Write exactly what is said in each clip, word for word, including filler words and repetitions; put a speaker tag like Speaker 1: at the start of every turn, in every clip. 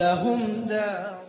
Speaker 1: لهم دار.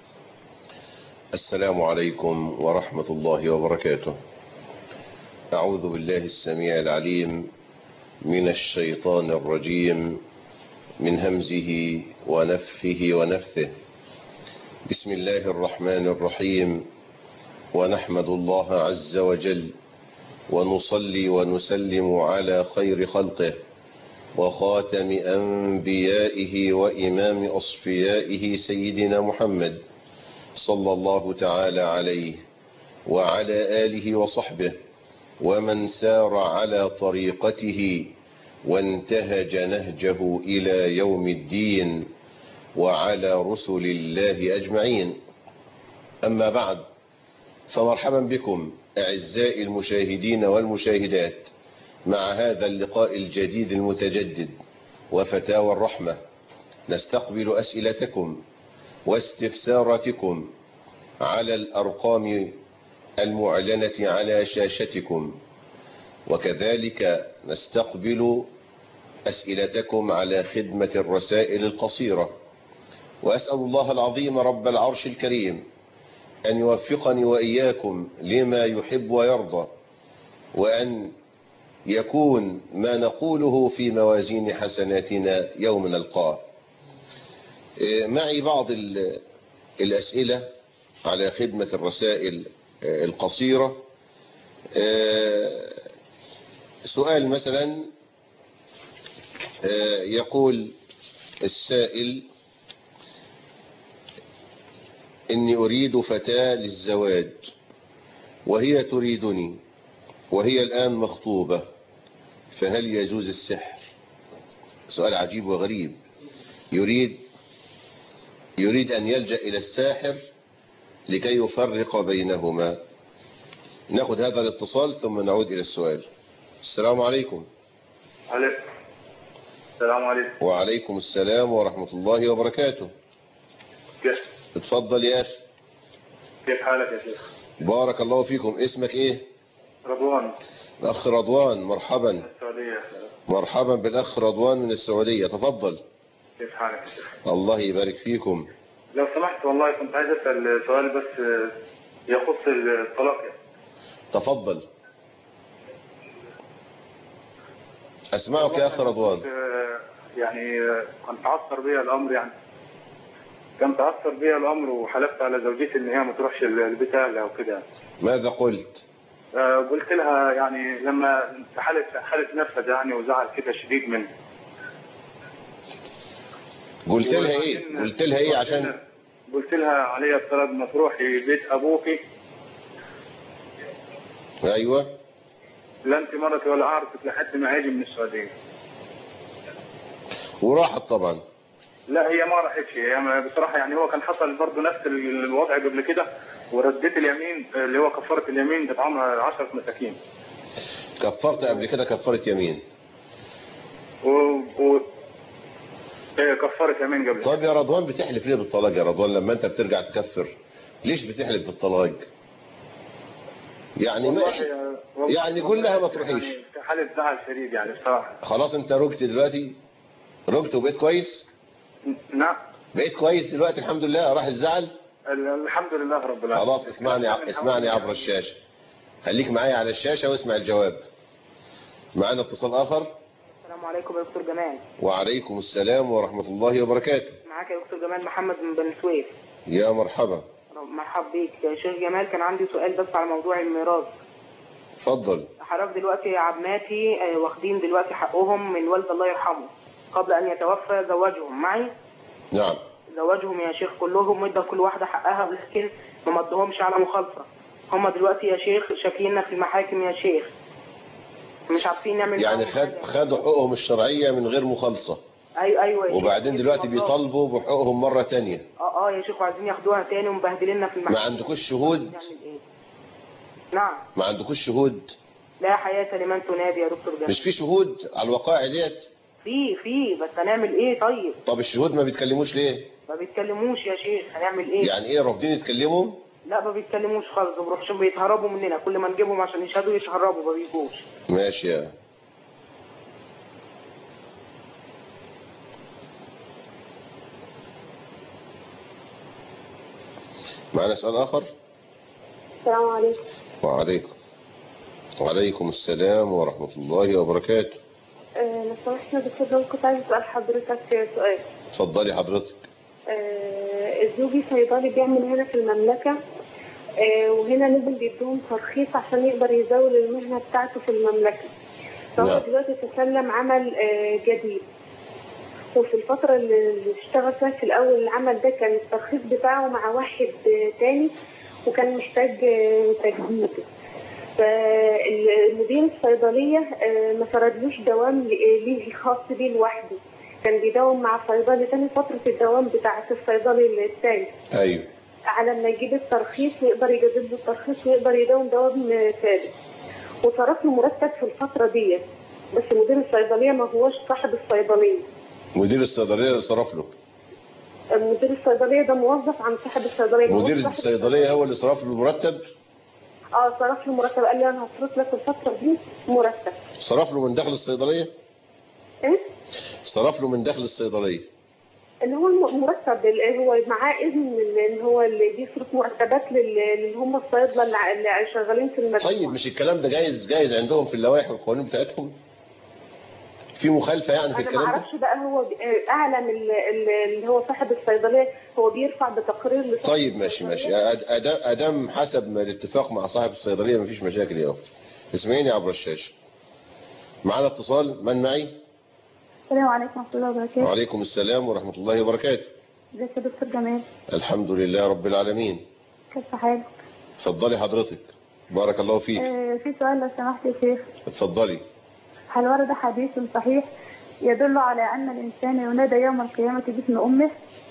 Speaker 2: السلام عليكم ورحمة الله وبركاته. أعوذ بالله السميع العليم من الشيطان الرجيم من همزه ونفخه ونفثه. بسم الله الرحمن الرحيم، ونحمد الله عز وجل ونصلي ونسلم على خير خلقه وخاتم أنبيائه وإمام أصفيائه سيدنا محمد صلى الله تعالى عليه وعلى آله وصحبه ومن سار على طريقته وانتهج نهجه إلى يوم الدين وعلى رسل الله أجمعين. أما بعد، فمرحبا بكم أعزائي المشاهدين والمشاهدات مع هذا اللقاء الجديد المتجدد وفتاوى الرحمة. نستقبل أسئلتكم واستفساراتكم على الأرقام المعلنة على شاشتكم، وكذلك نستقبل أسئلتكم على خدمة الرسائل القصيرة. وأسأل الله العظيم رب العرش الكريم أن يوفقني وإياكم لما يحب ويرضى، وأن يكون ما نقوله في موازين حسناتنا يوم نلقاه. معي بعض الأسئلة على خدمة الرسائل القصيرة. سؤال مثلا يقول السائل: إني أريد فتاة للزواج وهي تريدني وهي الآن مخطوبة، فهل يجوز السحر؟ سؤال عجيب وغريب. يريد يريد أن يلجأ إلى الساحر لكي يفرق بينهما. نأخذ هذا الاتصال ثم نعود إلى السؤال. السلام عليكم.
Speaker 3: عليكم السلام. عليكم.
Speaker 2: وعليكم السلام ورحمة الله وبركاته.
Speaker 3: كيف؟
Speaker 2: اتفضل يا أخي.
Speaker 3: كيف حالك يا شيخ؟
Speaker 2: بارك الله فيكم. اسمك إيه؟
Speaker 3: رضوان.
Speaker 2: الأخ رضوان، مرحبا.
Speaker 3: السعودية.
Speaker 2: مرحبا بالأخ رضوان من السعودية، تفضل.
Speaker 3: كيف حالك يا شيخ؟
Speaker 2: الله يبارك فيكم.
Speaker 3: لو سمحت والله كنت عايز أسأل سؤال بس يخص الطلاق.
Speaker 2: تفضل، أسمعك يا أخ رضوان.
Speaker 3: يعني كنت تعثر بي الأمر، يعني كان تعثر بي الأمر وحلفت على زوجتي إن هي ما تروحش البيت أهلها وكده.
Speaker 2: ماذا قلت؟
Speaker 3: آه قلت لها يعني لما حلف حلف نفذ يعني وزعل كده شديد مني.
Speaker 2: قلت لها ايه؟ قلت لها ايه عشان
Speaker 3: قلت لها علي الطلب ما تروحي بيت ابوكي.
Speaker 2: ايوه.
Speaker 3: لا انت مرتي ولا اعرفك لحد ما هاجي من السعوديه.
Speaker 2: وراحت طبعا.
Speaker 3: لا هي ما راحتش، هي بصراحه يعني هو كان حصل برضه نفس الوضع قبل كده، ورديت اليمين اللي هو كفاره اليمين بطعمها عشرة مساكين.
Speaker 2: كفرت قبل كده كفاره يمين؟
Speaker 3: و, و... كفاره يمين قبل.
Speaker 2: طيب يا رضوان بتحلف ليه بالطلاق يا رضوان لما انت بترجع تكفر؟ ليش بتحلف بالطلاق؟ يعني ما يعني قول لها ما تروحيش.
Speaker 3: يعني في حاله زعل شديد يعني بصراحه.
Speaker 2: خلاص انت رجت دلوقتي؟ رجت وبقيت كويس؟
Speaker 3: نعم
Speaker 2: بقيت كويس دلوقتي الحمد لله، راح الزعل؟
Speaker 3: الحمد لله رب العالمين.
Speaker 2: خلاص اسمعني اسمعني عبر الشاشه، خليك معايا على الشاشه واسمع الجواب. معانا اتصال اخر.
Speaker 4: السلام عليكم يا دكتور جمال.
Speaker 2: وعليكم السلام ورحمه الله وبركاته.
Speaker 4: معاك يا دكتور جمال محمد من بني سويف.
Speaker 2: يا مرحبا.
Speaker 4: مرحبا بيك يا شيخ جمال. كان عندي سؤال بس على موضوع الميراث.
Speaker 2: اتفضل.
Speaker 4: حضرتك دلوقتي عماتي واخدين دلوقتي حقهم من والد الله يرحمه قبل ان يتوفى زوجهم معي.
Speaker 2: نعم.
Speaker 4: زوجهم يا شيخ كلهم ادى كل واحده حقها، ولكن ما مدهمش على مخالفه. هم دلوقتي يا شيخ شاكينا في المحاكم يا شيخ، مش عارفين نعمل
Speaker 2: يعني خد خدوا حقوقهم الشرعيه من غير مخالصه.
Speaker 4: ايوه ايوه.
Speaker 2: وبعدين دلوقتي بيطالبوا بحقوقهم مره ثانيه.
Speaker 4: اه اه يا شيخ، وعايزين ياخدوها ثاني ومبهدليننا في المحاكم.
Speaker 2: ما عندكوش شهود؟
Speaker 4: نعمل ايه؟ نعم.
Speaker 2: ما عندكوش شهود؟
Speaker 4: لا حياة لمن تنادي يا دكتور جمال.
Speaker 2: مش في شهود على الوقائع ديت؟
Speaker 4: في في بس هنعمل ايه طيب؟
Speaker 2: طب الشهود ما بيتكلموش ليه؟
Speaker 4: ما بيتكلموش يا شيخ، هنعمل ايه؟
Speaker 2: يعني ايه رافضين يتكلموا؟
Speaker 4: لا ما بيتكلموش خالص، وبيروحوا بيتهربوا مننا، كل ما نجيبهم عشان يشهدوا يتهربوا ما بيجوش.
Speaker 2: ماشي يا معنا سؤال آخر.
Speaker 1: السلام عليكم.
Speaker 2: وعليكم وعليكم السلام ورحمة الله وبركاته.
Speaker 1: آه، لو سمحت يا دكتور، كنت عايز أسأل حضرتك سؤال.
Speaker 2: اتفضلي حضرتك.
Speaker 1: آه، زوجي صيدلي بيعمل هنا في المملكة، آه، وهنا نزل بيدوهم ترخيص عشان يقدر يزاول المهنة بتاعته في المملكة. فهو
Speaker 2: نعم.
Speaker 1: دلوقتي تسلم عمل آه، جديد، وفي الفترة اللي اشتغل فيها في الأول العمل ده كان الترخيص بتاعه مع واحد آه، تاني، وكان محتاج آه، تجديد. فالمدير الصيدلية آه، ما فردلوش دوام ليه خاص بيه لوحده، كان بيداوم مع صيدلي تاني فترة الدوام بتاعة الصيدلي التاني.
Speaker 2: أيوه.
Speaker 1: على ما يجيب الترخيص ويقدر يجدد له الترخيص ويقدر يداوم دوام ثالث، وصرف له مرتب في الفترة دي، بس مدير الصيدلية ما هوش صاحب الصيدلية.
Speaker 2: مدير الصيدلية اللي صرف له.
Speaker 1: مدير الصيدلية ده موظف عن صاحب الصيدلية.
Speaker 2: مدير الصيدلية هو اللي صرف له المرتب؟
Speaker 1: اه صرف له مرتب، قال لي انا هصرف لك الفترة دي مرتب.
Speaker 2: صرف له من داخل الصيدلية؟
Speaker 1: ايه؟
Speaker 2: صرف له من داخل الصيدلية.
Speaker 1: اللي هو المرتب اللي هو معاه اذن ان هو اللي بيصرف مرتبات اللي هم الصيادله اللي شغالين في المجموعه.
Speaker 2: طيب مش الكلام ده جايز جايز عندهم في اللوائح والقوانين بتاعتهم؟ في مخالفه يعني في الكلام ده؟
Speaker 1: انا ما اعرفش بقى، هو اعلم اللي هو صاحب الصيدليه هو بيرفع بتقرير لصاحب.
Speaker 2: طيب ماشي ماشي، ادام حسب ما الاتفاق مع صاحب الصيدليه مفيش مشاكل يا اختي. اسمعيني عبر الشاشه. معانا اتصال، من معي؟
Speaker 1: السلام عليكم ورحمه الله وبركاته.
Speaker 2: وعليكم السلام ورحمه الله وبركاته.
Speaker 1: ازيك يا دكتور جمال؟
Speaker 2: الحمد لله رب العالمين.
Speaker 1: كيف حالك؟
Speaker 2: اتفضلي حضرتك، بارك الله فيك.
Speaker 1: اه في سؤال لو سمحت يا شيخ.
Speaker 2: اتفضلي.
Speaker 1: هل ورد حديث صحيح يدل على ان الانسان ينادى يوم القيامه باسم امه؟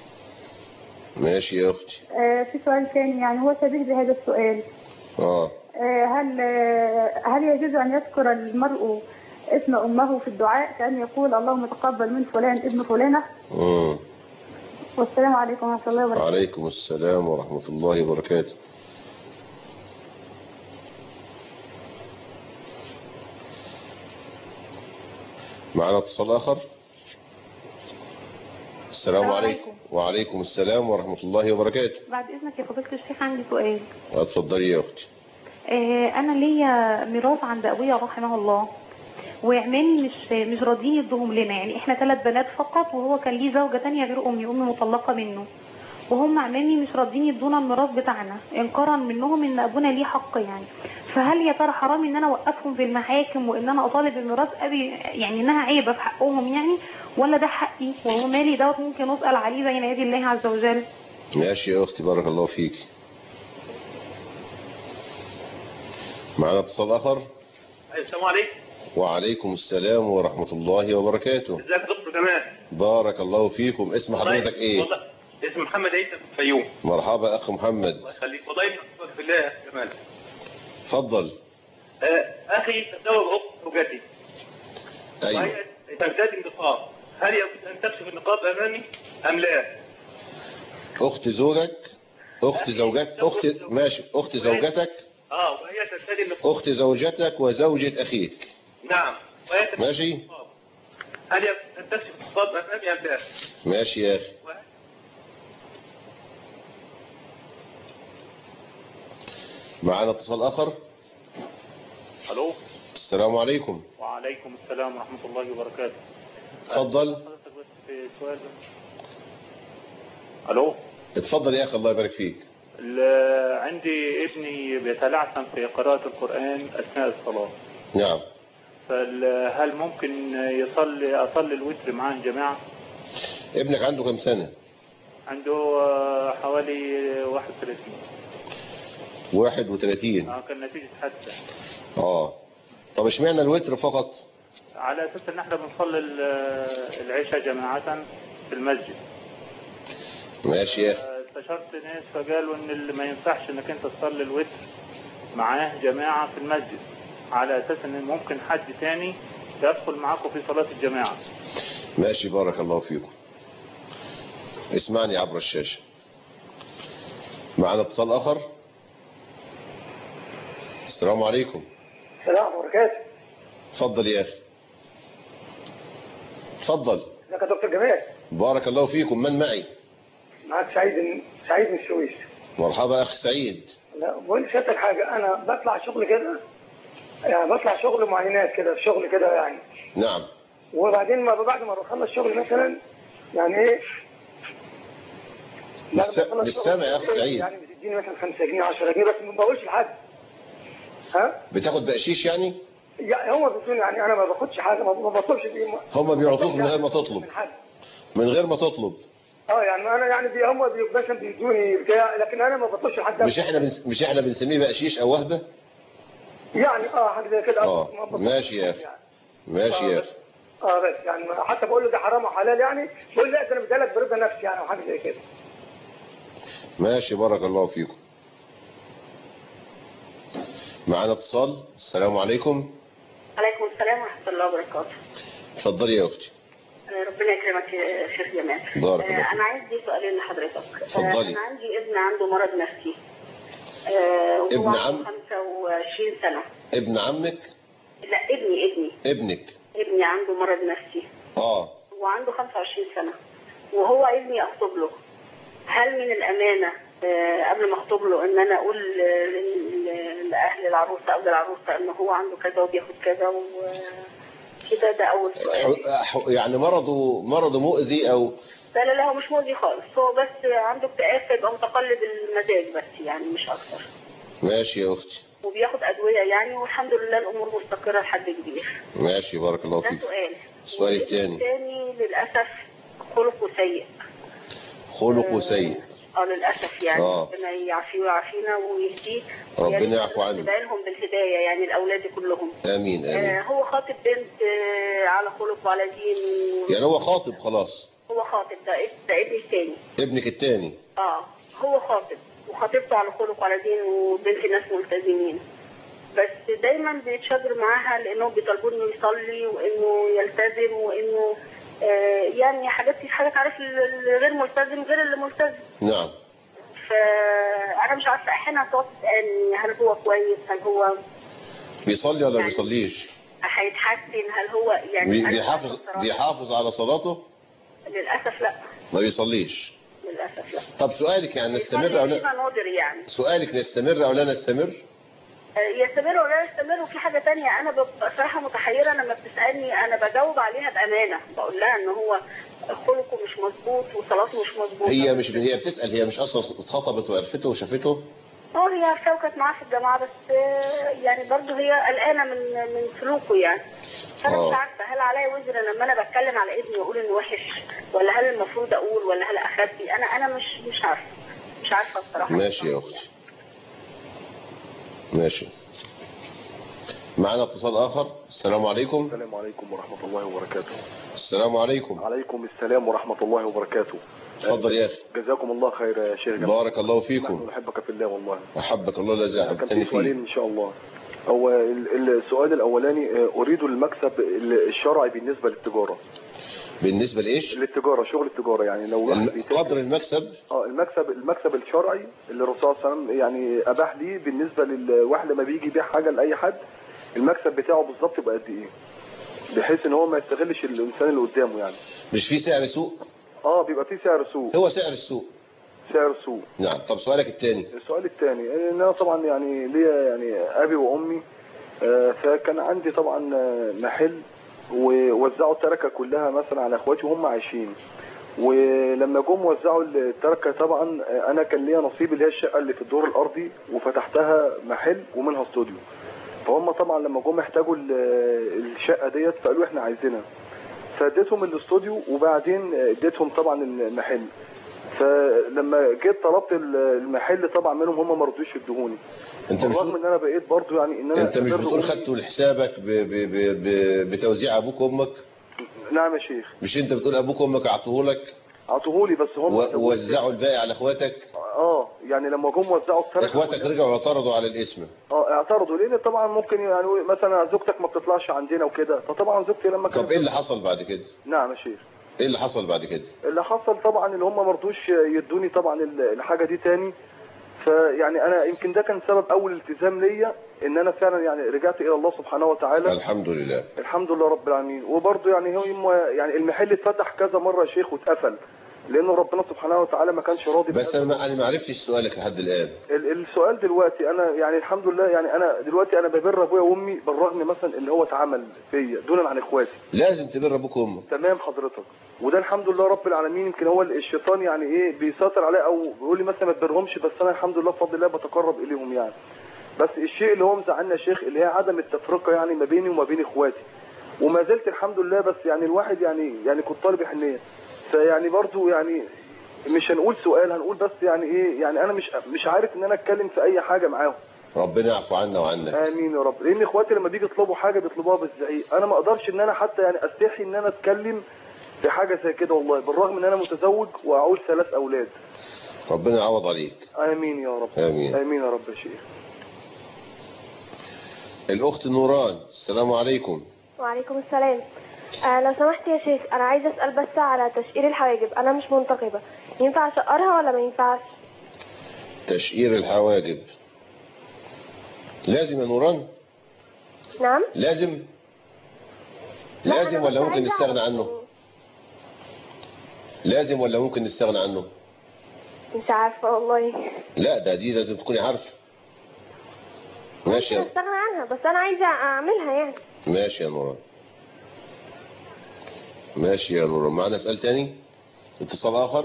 Speaker 2: ماشي يا اختي.
Speaker 1: اه في سؤال ثاني يعني هو شبيه بهذا السؤال.
Speaker 2: اه
Speaker 1: هل هل يجوز ان يذكر المرء اسم امه في الدعاء كأن يقول اللهم تقبل من فلان ابن فلانه؟
Speaker 2: امم
Speaker 1: والسلام عليكم ورحمه الله وبركاته.
Speaker 2: وعليكم السلام ورحمه الله وبركاته. معنا اتصال اخر. السلام عليكم. وعليكم السلام ورحمه الله وبركاته.
Speaker 5: بعد اذنك يا فضيله الشيخ عندي سؤال.
Speaker 2: اتفضلي يا اختي.
Speaker 5: آه انا ليا ميراث عند ابويا رحمه الله، وعمامي مش مش راضيين يدوهم لنا، يعني احنا ثلاث بنات فقط وهو كان ليه زوجه ثانيه غير امي، امي مطلقه منه، وهم عمامي مش راضيين يدونا الميراث بتاعنا انكارا منهم ان ابونا ليه حق يعني. فهل يا ترى حرام ان انا اوقفهم في المحاكم وان انا اطالب الميراث ابي، يعني انها عيبه في حقهم يعني، ولا ده حقي وهو مالي دوت ممكن اسال عليه بين يدي الله عز وجل؟
Speaker 2: ماشي يا اختي، بارك الله فيك. معنا اتصال اخر.
Speaker 3: السلام عليكم.
Speaker 2: وعليكم السلام ورحمه الله وبركاته.
Speaker 3: ازيك يا دكتور جمال؟
Speaker 2: بارك الله فيكم. اسم حضرتك ايه؟
Speaker 3: والله اسم محمد عيسى في الفيوم.
Speaker 2: مرحبا اخ محمد.
Speaker 3: الله يخليك، والله بحبك في الله يا جمال.
Speaker 2: اتفضل.
Speaker 3: آه اخي تزوج اخت زوجتي.
Speaker 2: ايوه.
Speaker 3: وهي ترتدي النقاب، هل يجوز ان تكشف النقاب امامي ام لا؟
Speaker 2: اخت زوجك؟ اخت زوجتك؟ اخت ماشي، اخت زوجتك؟
Speaker 3: اه وهي ترتدي النقاب.
Speaker 2: اخت زوجتك وزوجة اخيك.
Speaker 3: نعم. وهي
Speaker 2: ماشي.
Speaker 3: النقاب. هل يجوز ان تكشف النقاب امامي ام لا؟
Speaker 2: ماشي يا اخي. معانا اتصال اخر.
Speaker 6: الو.
Speaker 2: السلام عليكم.
Speaker 6: وعليكم السلام ورحمه الله وبركاته.
Speaker 2: اتفضل.
Speaker 6: حضرتك بس في سؤال. الو.
Speaker 2: اتفضل يا اخي الله يبارك فيك.
Speaker 6: عندي ابني بيتلعثم في قراءة القرآن أثناء الصلاة.
Speaker 2: نعم.
Speaker 6: فهل ممكن يصلي أصلي الوتر معاه جماعة؟
Speaker 2: ابنك عنده كم سنة؟
Speaker 6: عنده حوالي واحد وثلاثين.
Speaker 2: واحد وثلاثين.
Speaker 6: اه كان نتيجة حادثة.
Speaker 2: اه طب اشمعنى الوتر فقط؟
Speaker 6: على أساس إن احنا بنصلي العشاء جماعة في المسجد.
Speaker 2: ماشي يا اخي.
Speaker 6: استشرت ناس فقالوا ان اللي ما ينفعش انك انت تصلي الوتر معاه جماعة في المسجد، على اساس ان ممكن حد تاني يدخل معاكم في صلاة الجماعة.
Speaker 2: ماشي بارك الله فيكم. اسمعني عبر الشاشة. معنا اتصال اخر. السلام عليكم.
Speaker 7: السلام عليكم وبركاته.
Speaker 2: اتفضل يا اخي. اتفضل.
Speaker 7: ازيك يا دكتور جمال؟
Speaker 2: بارك الله فيكم. من معي؟
Speaker 7: معاك سعيد سعيد من السويس.
Speaker 2: مرحبا اخ سعيد.
Speaker 7: لا بقول لسيادتك حاجه، انا بطلع شغل كده، يعني بطلع شغل معينات كده، في شغل كده يعني.
Speaker 2: نعم.
Speaker 7: وبعدين ما بعد ما بخلص شغل مثلا يعني ايه،
Speaker 2: مش سامع يا اخ سعيد.
Speaker 7: يعني بتديني مثلا خمسة جنيه عشرة جنيه، بس ما بقولش لحد. ها؟
Speaker 2: بتاخد بقشيش يعني؟
Speaker 7: يعني هم بيدوني، يعني انا ما باخدش حاجه، ما بطلبش دي.
Speaker 2: هم بيعطوك من غير ما تطلب؟
Speaker 7: من حد.
Speaker 2: من غير ما تطلب.
Speaker 7: اه يعني انا يعني بي هم بس بيدوني بتاع، لكن انا ما بطلبش لحد.
Speaker 2: مش احنا بنس... مش احنا بنسميه بقشيش او وهبه؟
Speaker 7: يعني اه حاجه زي كده.
Speaker 2: اه ماشي يا اخي. يعني. ماشي يا اخي.
Speaker 7: اه بس يعني حتى بقول له ده حرام وحلال، يعني بقول لا ده انا بديلك برضا نفسي يعني، او حاجه زي كده.
Speaker 2: ماشي بارك الله فيكم. معانا اتصال. السلام عليكم.
Speaker 8: عليكم السلام ورحمه الله وبركاته.
Speaker 2: اتفضلي يا اختي.
Speaker 8: ربنا يكرمك يا شيخ جمال.
Speaker 2: بارك الله فيك.
Speaker 8: انا عندي سؤالين لحضرتك.
Speaker 2: اتفضلي.
Speaker 8: انا عندي ابن عنده مرض نفسي. آه
Speaker 2: ابن عم؟
Speaker 8: خمسة وعشرين سنة.
Speaker 2: ابن عمك؟
Speaker 8: لا ابني ابني
Speaker 2: ابنك.
Speaker 8: ابني عنده مرض نفسي.
Speaker 2: اه
Speaker 8: هو عنده خمسة وعشرين سنة وهو ابني اخطب له. هل من الامانة آه قبل ما اخطب له ان انا اقول لاهل العروسة او للعروسة ان هو عنده كذا وبياخد كذا وكده؟ ده اول سؤال.
Speaker 2: يعني مرضه مرضه مؤذي او؟
Speaker 8: لا لا لا هو مش مؤذي خالص، هو بس عنده اكتئاب، فيبقى متقلب المزاج بس يعني مش اكتر.
Speaker 2: ماشي يا اختي.
Speaker 8: وبياخد ادويه يعني، والحمد لله الامور مستقره لحد كبير.
Speaker 2: ماشي بارك الله فيك.
Speaker 8: ده سؤال.
Speaker 2: السؤال الثاني.
Speaker 8: الثاني للاسف خلقه سيء.
Speaker 2: خلقه سيء.
Speaker 8: اه للاسف يعني.
Speaker 2: آه.
Speaker 8: ربنا يعافيه ويعافينا ويهديه.
Speaker 2: ربنا يعفو عنه.
Speaker 8: ندعي لهم بالهدايه يعني الاولاد كلهم.
Speaker 2: امين امين.
Speaker 8: آه هو خاطب بنت آه على خلق وعلى دين.
Speaker 2: يعني هو خاطب خلاص؟
Speaker 8: هو خاطب. ده ده ابني الثاني.
Speaker 2: ابنك الثاني.
Speaker 8: اه هو خاطب وخطيبته على خلق وعلى دين وبنت ناس ملتزمين، بس دايما بيتشاجر معاها لانه بيطالبوا انه يصلي وانه يلتزم وانه آه يعني حاجات حاجات عارف الغير ملتزم غير اللي ملتزم.
Speaker 2: نعم.
Speaker 8: فانا مش عارفه احيانا تقعد تسالني هل هو كويس، هل هو
Speaker 2: بيصلي ولا ما
Speaker 8: يعني
Speaker 2: بيصليش؟
Speaker 8: هيتحسن، هل هو يعني
Speaker 2: بيحافظ بيحافظ على صلاته؟
Speaker 8: للاسف لا.
Speaker 2: ما بيصليش
Speaker 8: للاسف لا.
Speaker 2: طب سؤالك يعني نستمر او لا؟
Speaker 8: يعني.
Speaker 2: سؤالك نستمر او لا نستمر؟
Speaker 8: يستمر ولا يستمر. وفي حاجه ثانيه انا ببقى صراحه متحيره لما بتسالني، انا بجاوب عليها بامانه، بقول لها ان هو خلقه مش مظبوط وصلاته مش مظبوطه.
Speaker 2: هي مش هي بتسال، هي مش اصلا اتخطبت وعرفته وشافته؟
Speaker 8: اه هي عارفاه وكانت معاه في الجامعه، بس يعني برضه هي قلقانه من من سلوكه يعني. فانا مش عارفه هل عليا وزر لما انا بتكلم على ابني واقول انه وحش، ولا هل المفروض اقول، ولا هل اخبي؟ انا انا مش مش عارفه مش عارفه الصراحه.
Speaker 2: ماشي يا اختي. ماشي. معنا اتصال اخر. السلام عليكم.
Speaker 9: السلام عليكم ورحمه الله وبركاته.
Speaker 2: السلام عليكم.
Speaker 9: عليكم السلام ورحمه الله وبركاته.
Speaker 2: اتفضل يا اخي.
Speaker 9: جزاكم الله خير يا شيخ جمال.
Speaker 2: بارك الله فيكم.
Speaker 9: نحن نحبك في الله والله.
Speaker 2: احبك الله الذي احببتني فيه.
Speaker 9: سؤالين ان شاء الله. هو السؤال الاولاني، اريد المكسب الشرعي بالنسبه للتجاره.
Speaker 2: بالنسبه لايش؟
Speaker 9: للتجاره، شغل التجاره يعني. لو
Speaker 2: قدر المكسب؟
Speaker 9: اه المكسب المكسب الشرعي اللي الرسول صلى الله عليه وسلم يعني اباح لي بالنسبه للواحد لما بيجي يبيع حاجه لاي حد، المكسب بتاعه بالظبط يبقى قد ايه؟ بحيث ان هو ما يستغلش الانسان اللي قدامه يعني.
Speaker 2: مش في سعر سوق؟
Speaker 9: اه بيبقى في سعر سوق.
Speaker 2: هو سعر السوق.
Speaker 9: سعر السوق.
Speaker 2: نعم. طب سؤالك الثاني.
Speaker 9: السؤال الثاني ان انا طبعا يعني ليا يعني ابي وامي، آه فكان عندي طبعا محل ووزعوا التركه كلها مثلا على اخواتي وهم عايشين، ولما جم وزعوا التركه طبعا انا كان ليا نصيب اللي هي الشقه اللي في الدور الارضي وفتحتها محل ومنها استوديو. فهم طبعا لما جم احتاجوا الشقه ديت فقالوا احنا عايزينها، فاديتهم الاستوديو وبعدين اديتهم طبعا المحل. فلما جيت طلبت المحل طبعا منهم هم ما رضوش يدوني.
Speaker 2: انت مش
Speaker 9: رغم ان انا بقيت برضو يعني ان انا
Speaker 2: انت مش بتقول خدته لحسابك ب... ب... ب... ب... بتوزيع ابوك وامك؟
Speaker 9: نعم يا شيخ.
Speaker 2: مش انت بتقول ابوك وامك اعطوه لك؟
Speaker 9: اعطوه لي بس هم
Speaker 2: ووزعوا الباقي على اخواتك؟
Speaker 9: اه يعني لما جم وزعوا التركه
Speaker 2: اخواتك رجعوا اعترضوا على الاسم؟
Speaker 9: اه اعترضوا لان طبعا ممكن يعني مثلا زوجتك ما بتطلعش عندنا وكده، فطبعا زوجتي لما
Speaker 2: كانت. طب ايه اللي حصل بعد كده؟
Speaker 9: نعم يا شيخ.
Speaker 2: ايه اللي حصل بعد كده؟
Speaker 9: اللي حصل طبعا اللي هم ما رضوش يدوني طبعا الحاجه دي تاني، فيعني انا يمكن ده كان سبب اول التزام ليا ان انا فعلا يعني رجعت الى الله سبحانه وتعالى.
Speaker 2: الحمد لله.
Speaker 9: الحمد لله رب العالمين. وبرضه يعني هو يعني المحل اتفتح كذا مره يا شيخ واتقفل، لانه ربنا سبحانه وتعالى ما كانش راضي.
Speaker 2: بس انا ما- انا ما عرفتش سؤالك لحد الان.
Speaker 9: ال- السؤال دلوقتي انا يعني الحمد لله يعني انا دلوقتي انا ببر ابويا وامي بالرغم مثلا اللي هو اتعمل فيا دونا عن اخواتي.
Speaker 2: لازم تبر ابوك وامك.
Speaker 9: تمام حضرتك. وده الحمد لله رب العالمين. يمكن هو الشيطان يعني ايه بيسيطر عليه او بيقول لي مثلا ما تبرهمش، بس انا الحمد لله بفضل الله بتقرب اليهم يعني. بس الشيء اللي هو مزعلنا يا شيخ اللي هي عدم التفرقه يعني ما بيني وما بين اخواتي. وما زلت الحمد لله، بس يعني الواحد يعني يعني كنت طالب حنيه. فيعني برضو يعني مش هنقول سؤال، هنقول بس يعني ايه يعني انا مش مش عارف ان انا اتكلم في اي حاجه معاهم.
Speaker 2: ربنا يعفو عنا وعنك.
Speaker 9: امين يا رب. لان اخواتي لما بيجي يطلبوا حاجه بيطلبوها بالزعيق، انا ما اقدرش ان انا حتى يعني استحي ان انا اتكلم في حاجه زي كده والله، بالرغم ان انا متزوج واعول ثلاث اولاد.
Speaker 2: ربنا يعوض عليك.
Speaker 9: امين يا رب.
Speaker 2: امين.
Speaker 9: امين يا رب يا شيخ.
Speaker 2: الاخت نوران، السلام عليكم.
Speaker 10: وعليكم السلام. آه لو سمحت يا شيخ انا عايزه اسال بس على تشقير الحواجب، انا مش منتقبه، ينفع اشقرها ولا ما ينفعش؟
Speaker 2: تشقير الحواجب لازم يا نوران؟
Speaker 10: نعم.
Speaker 2: لازم لازم ولا ممكن نستغنى عنه؟ لازم ولا ممكن نستغنى عنه؟
Speaker 10: مش عارفه والله.
Speaker 2: لا ده دي لازم تكوني عارفه. ماشي
Speaker 10: ممكن
Speaker 2: يا
Speaker 10: استغنى عنها بس انا عايزه اعملها يعني.
Speaker 2: ماشي يا نوران. ماشي يا نوران. معنا سؤال تاني؟ اتصال اخر؟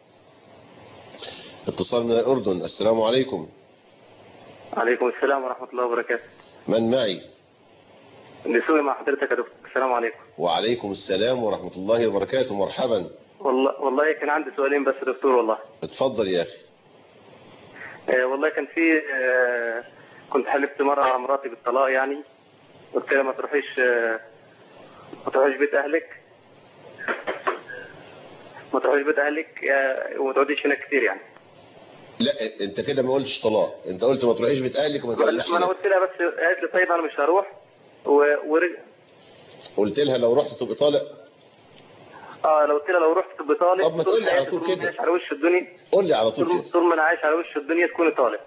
Speaker 2: اتصال من الاردن. السلام عليكم.
Speaker 11: عليكم السلام ورحمة الله وبركاته.
Speaker 2: من معي؟
Speaker 11: نسوي مع حضرتك يا دكتور. السلام عليكم.
Speaker 2: وعليكم السلام ورحمة الله وبركاته. مرحبا.
Speaker 11: والله والله كان عندي سؤالين بس يا دكتور والله.
Speaker 2: اتفضل يا اخي.
Speaker 11: آه والله كان في آه كنت حلفت مرة على مراتي بالطلاق يعني، قلت لها ما تروحيش آه ما تروحيش بيت اهلك ما تروحيش بيت اهلك آه وما تقعديش هناك كتير يعني.
Speaker 2: لا انت كده ما قلتش طلاق، انت قلت ما تروحيش بيت اهلك وما تقعديش.
Speaker 11: ما انا قلت لها بس قالت لي طيب انا مش هروح ورجع.
Speaker 2: قلت لها لو رحت تبقى طالق؟
Speaker 11: اه لو قلت لها لو رحت تبقى طالق.
Speaker 2: طب ما تقول لي على طول كده.
Speaker 11: على وش الدنيا.
Speaker 2: قول لي على طول كده.
Speaker 11: طول ما انا عايش على وش الدنيا تكوني طالق.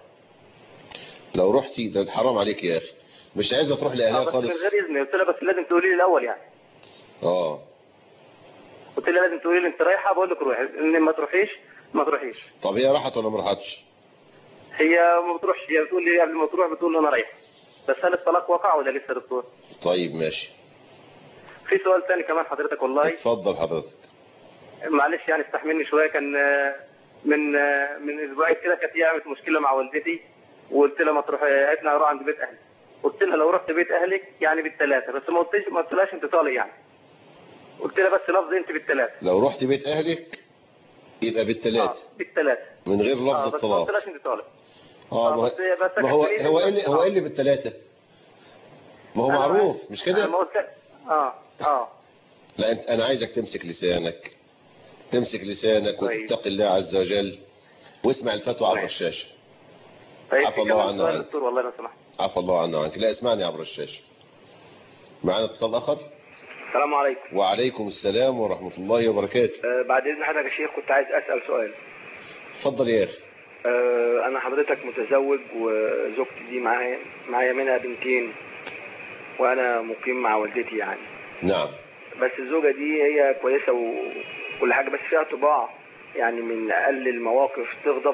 Speaker 2: لو رحتي ده حرام عليك يا اخي، مش عايزه تروح لاهلها
Speaker 11: آه
Speaker 2: خالص.
Speaker 11: من غير اذن. قلت لها بس لازم تقولي لي الاول يعني.
Speaker 2: اه
Speaker 11: قلت لها لازم تقولي لي انت رايحه، بقول لك روحي، ان ما تروحيش ما تروحيش.
Speaker 2: طب هي راحت ولا ما راحتش؟
Speaker 11: هي ما بتروحش، هي بتقول لي قبل ما تروح بتقول لي انا رايحه. بس هل الطلاق وقع ولا لسه يا دكتور؟
Speaker 2: طيب ماشي.
Speaker 11: في سؤال ثاني كمان حضرتك والله.
Speaker 2: اتفضل حضرتك.
Speaker 11: معلش يعني استحملني شويه. كان من من اسبوعين كده كانت هي عملت مشكله مع والدتي وقلت لها ما تروح، قالت لي هروح عند بيت اهلي. قلت لها لو رحت بيت اهلك يعني بالثلاثه، بس ما قلتش ما قلتلهاش انت طالق يعني. قلت لها بس لفظ انت بالثلاثه.
Speaker 2: لو رحت بيت اهلك يبقى بالثلاثه.
Speaker 11: اه بالثلاثه
Speaker 2: من غير لفظ
Speaker 11: آه
Speaker 2: الطلاق.
Speaker 11: بس ما قلتلهاش انت طالق.
Speaker 2: اه ما,
Speaker 11: آه
Speaker 2: ما هو هو ايه اللي هو ايه اللي بالثلاثه؟ ما هو معروف مش كده؟
Speaker 11: ما قلت اه اه
Speaker 2: لا انت انا عايزك تمسك لسانك، تمسك لسانك وتتقي الله عز وجل واسمع الفتوى عبر الشاشه.
Speaker 11: طيب
Speaker 2: عفى الله عنا وعنك.
Speaker 11: دكتور والله لو سمحت.
Speaker 2: عفى الله عنا وعنك. لا اسمعني عبر الشاشه. معانا اتصال اخر.
Speaker 12: السلام عليكم.
Speaker 2: وعليكم السلام ورحمه الله وبركاته.
Speaker 12: أه بعد اذن حضرتك يا شيخ كنت عايز اسال سؤال.
Speaker 2: اتفضل يا اخي.
Speaker 12: أه انا حضرتك متزوج وزوجتي دي معايا معايا منها بنتين وانا مقيم مع والدتي يعني.
Speaker 2: نعم.
Speaker 12: بس الزوجه دي هي كويسه وكل حاجه، بس فيها طباع يعني من اقل المواقف تغضب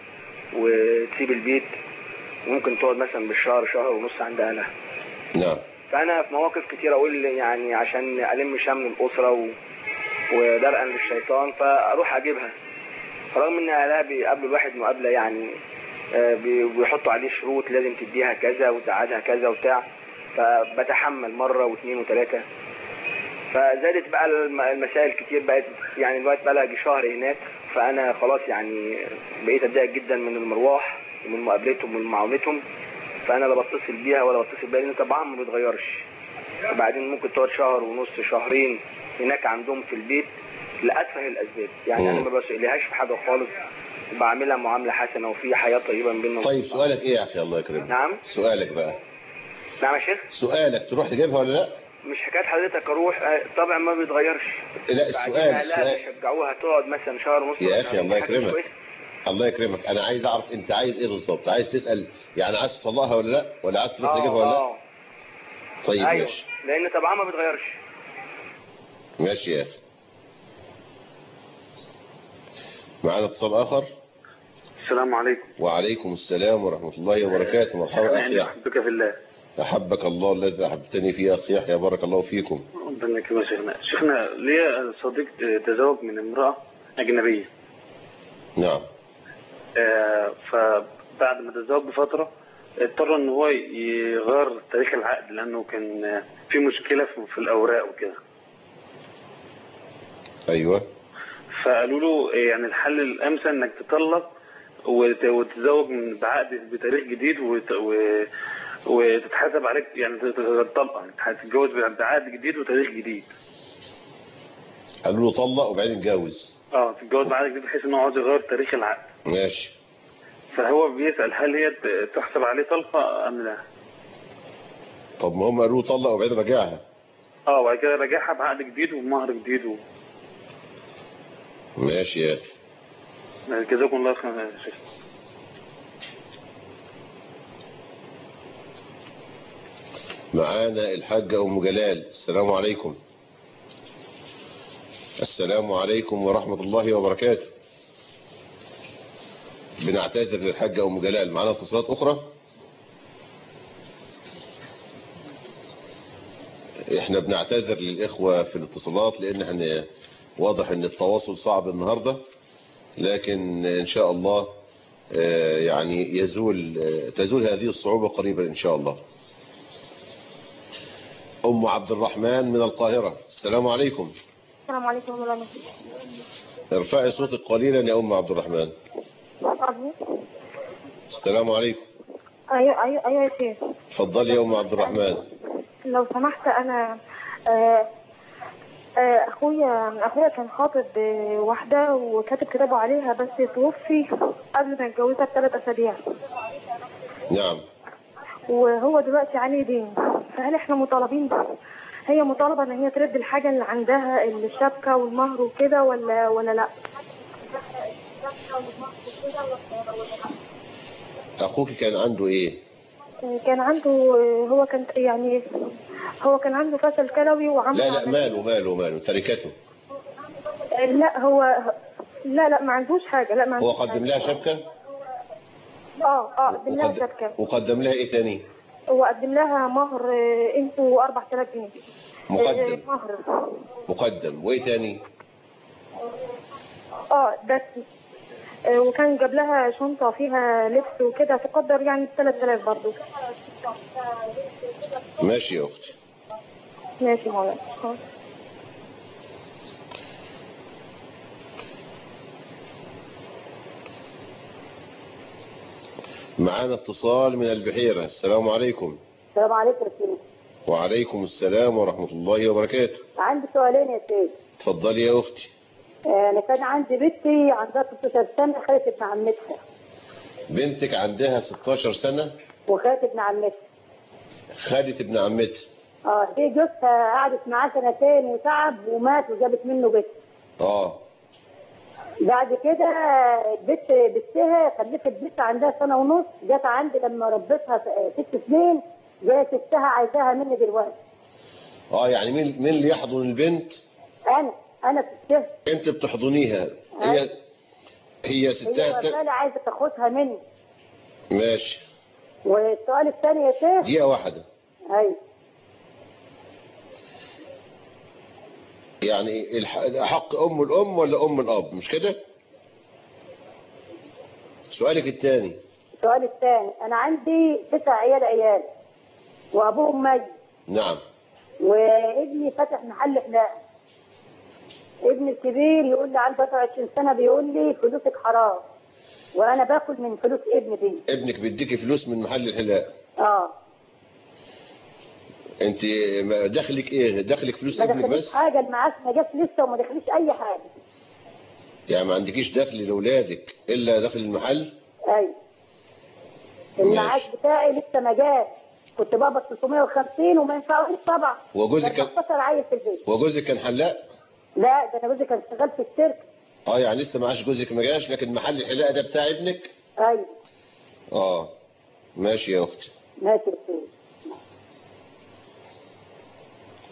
Speaker 12: وتسيب البيت وممكن تقعد مثلا بالشهر شهر ونص عند اهلها.
Speaker 2: نعم.
Speaker 12: فانا في مواقف كتير اقول يعني عشان الم شمل الاسره و... ودرءا للشيطان فاروح اجيبها، رغم ان اهلها بيقابلوا الواحد مقابله يعني بيحطوا عليه شروط لازم تديها كذا وتقعدها كذا وبتاع، فبتحمل مره واثنين وثلاثه. فزادت بقى المسائل كتير، بقت يعني الوقت بقى لها شهر هناك، فانا خلاص يعني بقيت اتضايق جدا من المروح ومن مقابلتهم ومن معاملتهم، فانا لا بتصل بيها ولا بتصل بيها لان طبعا ما بيتغيرش. وبعدين ممكن تقعد شهر ونص شهرين هناك عندهم في البيت لأتفه الاسباب يعني. انا ما بسألهاش في حاجه خالص، بعملها معامله حسنه وفي حياه طيبه بيننا.
Speaker 2: طيب سؤالك ايه يا اخي الله يكرمك؟
Speaker 12: نعم.
Speaker 2: سؤالك بقى.
Speaker 12: نعم يا شيخ.
Speaker 2: سؤالك تروح تجيبها ولا لا؟
Speaker 12: مش حكايه حضرتك اروح، طبعا ما بيتغيرش.
Speaker 2: لا السؤال السؤال
Speaker 12: يشجعوها تقعد مثلا شهر ونص
Speaker 2: يا اخي الله يكرمك. الله يكرمك، انا عايز اعرف انت عايز ايه بالظبط؟ عايز تسال يعني عايز تطلقها ولا لا، ولا عايز تروح تجيبها ولا لا؟ طيب
Speaker 12: أيوة.
Speaker 2: ماشي.
Speaker 12: لان طبعا ما بيتغيرش.
Speaker 2: ماشي يا اخي. معانا اتصال اخر.
Speaker 13: السلام عليكم.
Speaker 2: وعليكم السلام ورحمة الله وبركاته. مرحبا اخي.
Speaker 13: احبك في الله.
Speaker 2: احبك الله الذي احببتني فيه اخي يحيى، بارك الله فيكم.
Speaker 13: ربنا يكرمك يا شيخنا. شيخنا ليا صديق تزوج من امرأة أجنبية.
Speaker 2: نعم.
Speaker 13: آه فبعد ما تزوج بفترة اضطر ان هو يغير تاريخ العقد لانه كان في مشكلة في الأوراق وكده.
Speaker 2: ايوه.
Speaker 13: فقالوا له يعني الحل الامثل انك تطلق وتتزوج من بعقد بتاريخ جديد وتتحاسب عليك، يعني تطلق هتتجوز بعقد جديد وتاريخ جديد.
Speaker 2: قالوا له طلق وبعدين اتجوز.
Speaker 13: اه تتجوز بعقد جديد بحيث ان هو عاوز يغير تاريخ العقد.
Speaker 2: ماشي.
Speaker 13: فهو بيسأل هل هي تحسب عليه طلقة ام لا؟
Speaker 2: طب ما هم قالوا له طلق وبعدين رجعها.
Speaker 13: اه وبعد كده رجعها بعقد جديد ومهر جديد و...
Speaker 2: ماشي يا اخي.
Speaker 13: جزاكم الله خيرا يا شيخ.
Speaker 2: معانا الحاجة ام جلال. السلام عليكم. السلام عليكم ورحمة الله وبركاته. بنعتذر للحاجة ام جلال. معانا اتصالات اخرى. احنا بنعتذر للاخوة في الاتصالات لان احنا واضح ان التواصل صعب النهاردة، لكن ان شاء الله يعني يزول تزول هذه الصعوبة قريبا ان شاء الله. ام عبد الرحمن من القاهرة. السلام عليكم.
Speaker 10: السلام عليكم ورحمة الله.
Speaker 2: ارفعي صوتك قليلا يا ام عبد الرحمن. السلام عليكم.
Speaker 10: ايوه ايوه ايوه يا شيخ.
Speaker 2: اتفضلي يا ام عبد الرحمن.
Speaker 10: لو سمحت انا آه آه اخويا اخويا كان خاطب واحده وكاتب كتابه عليها، بس توفي قبل ما يتجوزها بثلاث اسابيع.
Speaker 2: نعم.
Speaker 10: وهو دلوقتي عليه دين، فهل احنا مطالبين بس هي مطالبه ان هي ترد الحاجه اللي عندها الشبكه والمهر وكده ولا ولا لا؟
Speaker 2: اخوك كان عنده ايه؟
Speaker 10: كان عنده هو كان يعني هو كان عنده فشل كلوي وعمل
Speaker 2: لا لا ماله ماله ماله تركته.
Speaker 10: لا هو لا لا ما عندوش حاجة. لا ما عندوش.
Speaker 2: هو قدم لها شبكة؟
Speaker 10: اه اه قدم لها شبكة.
Speaker 2: وقدم لها ايه تاني؟
Speaker 10: هو قدم لها مهر قيمته أربعة آلاف جنيه.
Speaker 2: مقدم.
Speaker 10: مهر
Speaker 2: مقدم. وايه تاني؟
Speaker 10: اه بس وكان جاب لها شنطة فيها لبس وكده تقدر يعني ثلاثة آلاف برضه.
Speaker 2: ماشي يا اختي.
Speaker 10: ماشي مولانا.
Speaker 2: معانا اتصال من البحيرة. السلام عليكم.
Speaker 14: السلام عليكم يا سيدي.
Speaker 2: وعليكم السلام ورحمة الله وبركاته.
Speaker 14: عندي سؤالين يا سيدي.
Speaker 2: اتفضلي يا اختي.
Speaker 14: انا كان عندي بنتي عندها ستاشر سنة خالت ابن عمتها.
Speaker 2: بنتك عندها ستاشر سنة
Speaker 14: وخالت ابن عمتها.
Speaker 2: خالت ابن عمتها.
Speaker 14: اه دي جوزها قعدت معاه سنتين وتعب ومات وجابت منه بنت.
Speaker 2: اه
Speaker 14: بعد كده البنت بنتها خلفت بنت عندها سنة ونص، جت عندي لما ربيتها ست سنين جايه ستها عايزاها مني دلوقتي.
Speaker 2: اه يعني مين مين اللي يحضن البنت؟
Speaker 14: انا انا ستها.
Speaker 2: انت بتحضنيها. هي هي ستها
Speaker 14: هي ت... عايزه تاخدها مني.
Speaker 2: ماشي.
Speaker 14: والسؤال الثاني يا شيخ.
Speaker 2: دقيقة واحدة.
Speaker 14: ايوه.
Speaker 2: يعني الحق ام الام ولا ام الاب مش كده؟ سؤالك الثاني.
Speaker 14: السؤال الثاني انا عندي تسع عيال عيال وابوهم ميت.
Speaker 2: نعم.
Speaker 14: وابني فتح محل حلاقه. ابني الكبير يقول لي عنده ثلاثة وعشرين سنة بيقول لي فلوسك حرام وانا باكل من فلوس ابني دي.
Speaker 2: ابنك بيديكي فلوس من محل الحلاقه؟
Speaker 14: اه.
Speaker 2: انت دخلك ايه؟ دخلك فلوس ابنك بس؟
Speaker 14: ما حاجه المعاش ما جاش لسه وما دخليش اي حاجه.
Speaker 2: يعني ما عندكيش دخل لاولادك الا دخل المحل؟
Speaker 14: ايوه. المعاش بتاعي لسه ما جاش، كنت بقبض ستمية وخمسين وما ينفعوش طبعا.
Speaker 2: وجوزك كان
Speaker 14: عايز في البيت.
Speaker 2: وجوزك كان حلاق؟
Speaker 14: لا ده انا جوزي كان شغال في الشركه.
Speaker 2: اه يعني لسه معاش جوزك ما جاش، لكن محل الحلاقه ده بتاع ابنك؟
Speaker 14: ايوه.
Speaker 2: اه ماشي يا اختي.
Speaker 14: ماشي يا سيدي.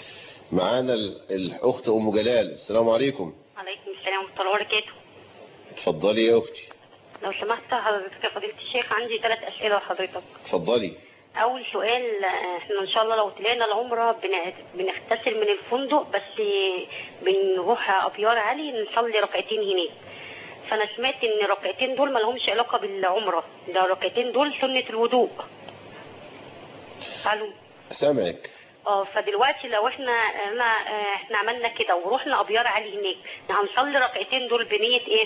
Speaker 2: معانا الاخت ام جلال. السلام عليكم.
Speaker 15: وعليكم السلام ورحمه الله وبركاته.
Speaker 2: اتفضلي يا اختي.
Speaker 15: لو سمحت حضرتك يا فضيلة الشيخ، عندي ثلاث أسئلة لحضرتك.
Speaker 2: اتفضلي.
Speaker 15: أول سؤال، احنا إن شاء الله لو طلعنا العمرة بن- بنغتسل من الفندق، بس بنروح أبيار علي نصلي ركعتين هناك. فأنا سمعت إن الركعتين دول ما لهمش علاقة بالعمرة، ده الركعتين دول سنة الوضوء. ألو.
Speaker 2: سامعك.
Speaker 15: اه فدلوقتي لو احنا انا اه، احنا عملنا كده ورحنا أبيار علي هناك، هنصلي ركعتين دول بنية إيه؟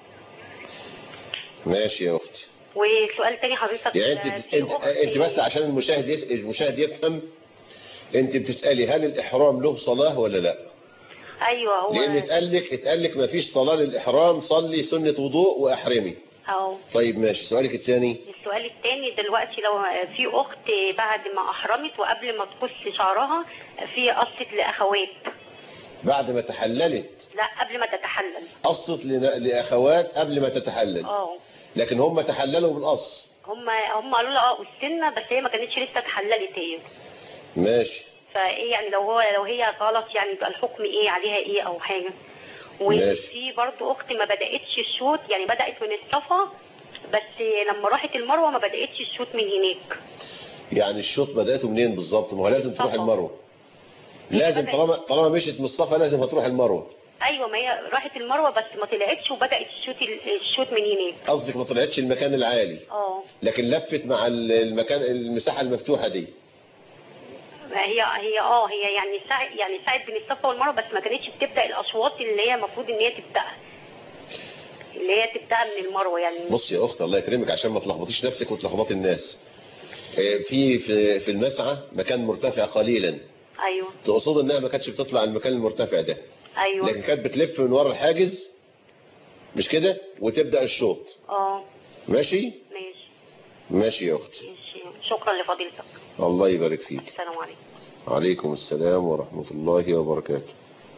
Speaker 2: ماشي يا اختي.
Speaker 15: وسؤال تاني حضرتك،
Speaker 2: يعني انت بت... انت, انت بس عشان المشاهد يس... المشاهد يفهم، انت بتسالي هل الاحرام له صلاه ولا لا؟
Speaker 15: ايوه هو
Speaker 2: لان اتقال لك اتقال لك ما فيش صلاه للاحرام، صلي سنه وضوء واحرمي.
Speaker 15: اهو.
Speaker 2: طيب ماشي، سؤالك الثاني.
Speaker 15: السؤال الثاني دلوقتي، لو في اخت بعد ما احرمت وقبل ما تقص شعرها في قصت لاخوات.
Speaker 2: بعد ما تحللت؟
Speaker 15: لا قبل ما تتحلل.
Speaker 2: قصت ل... لاخوات قبل ما تتحلل.
Speaker 15: اه.
Speaker 2: لكن هم تحللوا بالقص.
Speaker 15: هم هم قالوا لها اه قصنا، بس هي ما كانتش لسه اتحللت هي.
Speaker 2: ماشي.
Speaker 15: فايه يعني لو هو لو هي غلط يعني يبقى الحكم ايه عليها ايه او حاجه؟ وفي برضو اخت ما بداتش الشوط، يعني بدات من الصفا بس لما راحت المروه ما بداتش الشوط من هناك.
Speaker 2: يعني الشوط بداته منين بالظبط؟ ما هو لازم تروح المروه. لازم طالما طالما مشيت من الصفا لازم هتروح المروه.
Speaker 15: ايوه ما هي راحت المروه بس ما طلعتش وبدات الشوط الشوط من هناك.
Speaker 2: قصدك ما طلعتش المكان العالي.
Speaker 15: اه.
Speaker 2: لكن لفت مع المكان المساحه المفتوحه دي.
Speaker 15: هي هي اه هي يعني ساعة يعني ساعة بين الصفا والمروه، بس ما كانتش بتبدا الاشواط اللي هي المفروض ان هي تبداها، اللي هي تبدأ من المروه يعني.
Speaker 2: بص يا اخت الله يكرمك عشان ما تلخبطيش نفسك وتلخبطي الناس. في في في المسعى مكان مرتفع قليلا.
Speaker 15: ايوه.
Speaker 2: تقصد انها ما كانتش بتطلع المكان المرتفع ده.
Speaker 15: ايوه.
Speaker 2: لكن كانت بتلف من ورا الحاجز مش كده وتبدا الشوط.
Speaker 15: اه.
Speaker 2: ماشي؟
Speaker 15: ماشي.
Speaker 2: ماشي يا اختي.
Speaker 15: ماشي، شكرا لفضيلتك.
Speaker 2: الله يبارك فيك.
Speaker 15: السلام عليكم.
Speaker 2: وعليكم السلام ورحمة الله وبركاته.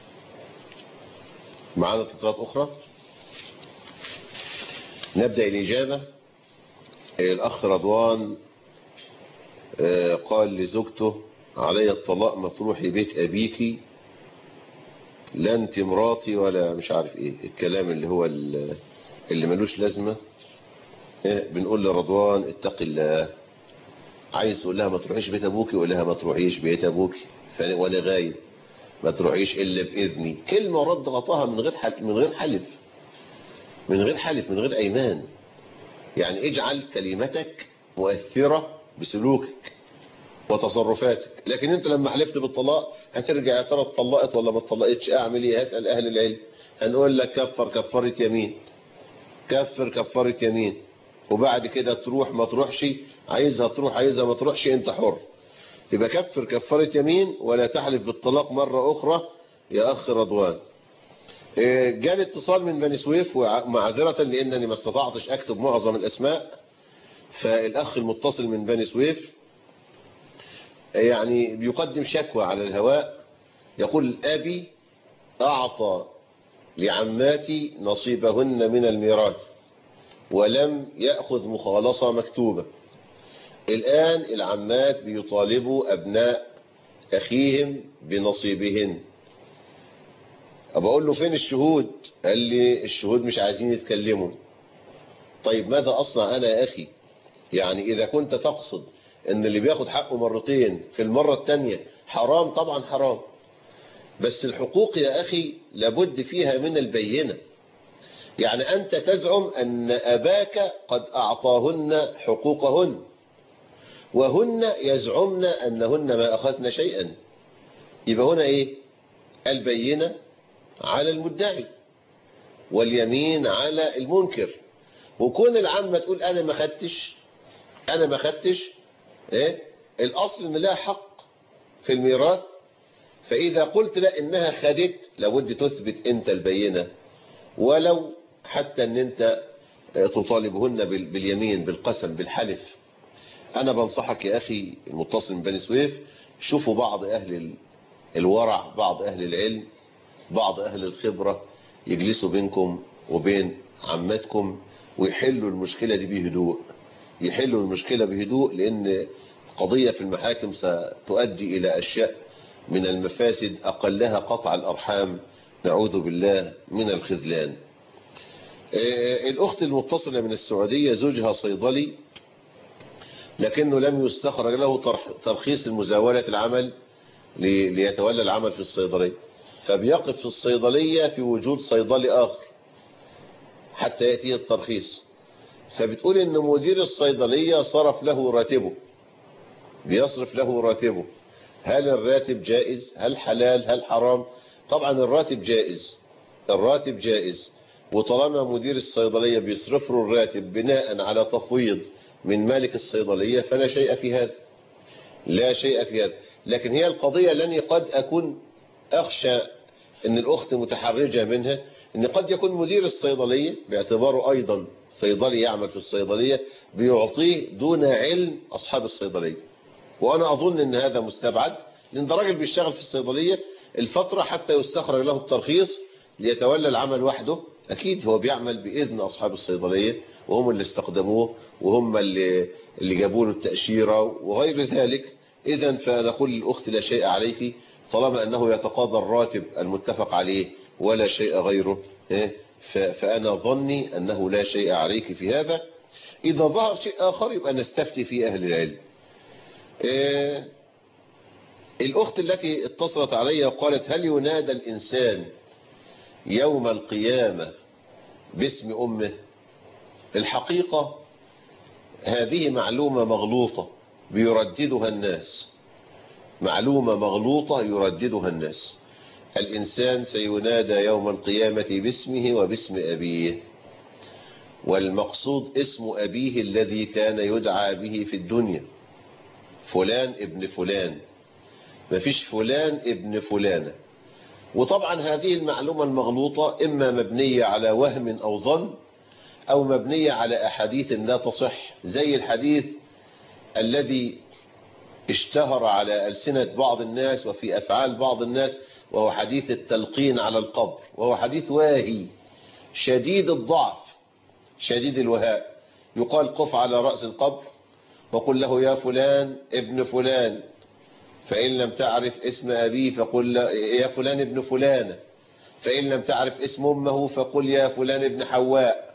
Speaker 2: معنا اتصالات أخرى؟ نبدأ الإجابة. الأخ رضوان قال لزوجته علي الطلاق ما تروحي بيت أبيكي، لا أنت مراتي ولا مش عارف إيه الكلام اللي هو اللي ملوش لازمة. بنقول لرضوان اتقي الله، عايز تقول لها ما تروحيش بيت أبوكي وقول لها ما تروحيش بيت أبوكي وأنا غايب، ما تروحيش إلا بإذني. كلمة رد غطاها من غير حل... من غير حلف من غير حلف من غير أيمان. يعني اجعل كلمتك مؤثرة بسلوكك وتصرفاتك. لكن انت لما حلفت بالطلاق هترجع يا ترى اتطلقت ولا ما اتطلقتش، اعمل ايه؟ هسأل اهل العلم، هنقول لك كفر كفارة يمين، كفر كفارة يمين، وبعد كده تروح ما تروحش، عايزها تروح عايزها ما تروحش، انت حر. يبقى كفر كفارة يمين ولا تحلف بالطلاق مرة اخرى يا اخ رضوان. جالي اتصال من بني سويف ومعذرة لانني ما استطعتش اكتب معظم الاسماء، فالاخ المتصل من بني سويف يعني بيقدم شكوى على الهواء، يقول ابي اعطى لعماتي نصيبهن من الميراث ولم يأخذ مخالصة مكتوبة. الآن العمات بيطالبوا أبناء أخيهم بنصيبهن. أبقول له فين الشهود؟ قال لي الشهود مش عايزين يتكلموا. طيب ماذا أصنع أنا يا أخي؟ يعني إذا كنت تقصد أن اللي بياخد حقه مرتين في المرة الثانية حرام، طبعا حرام، بس الحقوق يا أخي لابد فيها من البينة. يعني أنت تزعم أن أباك قد أعطاهن حقوقهن وهن يزعمن أنهن ما أخذن شيئا. يبقى هنا إيه؟ البينة على المدعي واليمين على المنكر. وكون العامة تقول أنا ما خدتش أنا ما خدتش إيه؟ الأصل إن لها حق في الميراث. فإذا قلت لا إنها خدت لابد تثبت أنت البينة، ولو حتى أن أنت تطالبهن باليمين بالقسم بالحلف. أنا بنصحك يا أخي المتصل من بني سويف، شوفوا بعض أهل الورع، بعض أهل العلم، بعض أهل الخبرة، يجلسوا بينكم وبين عمتكم ويحلوا المشكلة دي بهدوء، يحلوا المشكلة بهدوء، لأن قضية في المحاكم ستؤدي إلى أشياء من المفاسد أقلها قطع الأرحام، نعوذ بالله من الخذلان. الأخت المتصلة من السعودية زوجها صيدلي لكنه لم يستخرج له ترخيص المزاولة العمل ليتولى العمل في الصيدلية، فبيقف في الصيدلية في وجود صيدلي آخر حتى يأتيه الترخيص. فبتقول إن مدير الصيدلية صرف له راتبه، بيصرف له راتبه. هل الراتب جائز؟ هل حلال؟ هل حرام؟ طبعا الراتب جائز، الراتب جائز، وطالما مدير الصيدلية بيصرف له الراتب بناء على تفويض من مالك الصيدلية فلا شيء في هذا، لا شيء في هذا. لكن هي القضية لاني قد أكون أخشى أن الأخت متحرجة منها، أن قد يكون مدير الصيدلية باعتباره أيضا صيدلي يعمل في الصيدلية بيعطيه دون علم أصحاب الصيدلية، وأنا أظن أن هذا مستبعد، لأن ده راجل بيشتغل في الصيدلية الفترة حتى يستخرج له الترخيص ليتولى العمل وحده. أكيد هو بيعمل بإذن أصحاب الصيدلية وهم اللي استخدموه وهم اللي, اللي جابوا له التأشيرة وغير ذلك. إذن فنقول للأخت لا شيء عليك طالما أنه يتقاضى الراتب المتفق عليه ولا شيء غيره، فأنا ظني أنه لا شيء عليك في هذا. إذا ظهر شيء آخر يبقى نستفتي في أهل العلم. الأخت التي اتصلت علي وقالت هل ينادى الإنسان يوم القيامة باسم أمه؟ الحقيقة هذه معلومة مغلوطة بيرددها الناس، معلومة مغلوطة يرددها الناس. الإنسان سينادى يوم القيامة باسمه وباسم أبيه، والمقصود اسم أبيه الذي كان يدعى به في الدنيا، فلان ابن فلان، مفيش فلان ابن فلانة. وطبعا هذه المعلومة المغلوطة إما مبنية على وهم أو ظن أو مبنية على أحاديث لا تصح، زي الحديث الذي اشتهر على ألسنة بعض الناس وفي أفعال بعض الناس، وهو حديث التلقين على القبر، وهو حديث واهي شديد الضعف شديد الوهاء. يقال قف على رأس القبر وقل له يا فلان ابن فلان، فإن لم تعرف اسم أبيه فقل يا فلان ابن فلانة، فإن لم تعرف اسم أمه فقل يا فلان ابن حواء،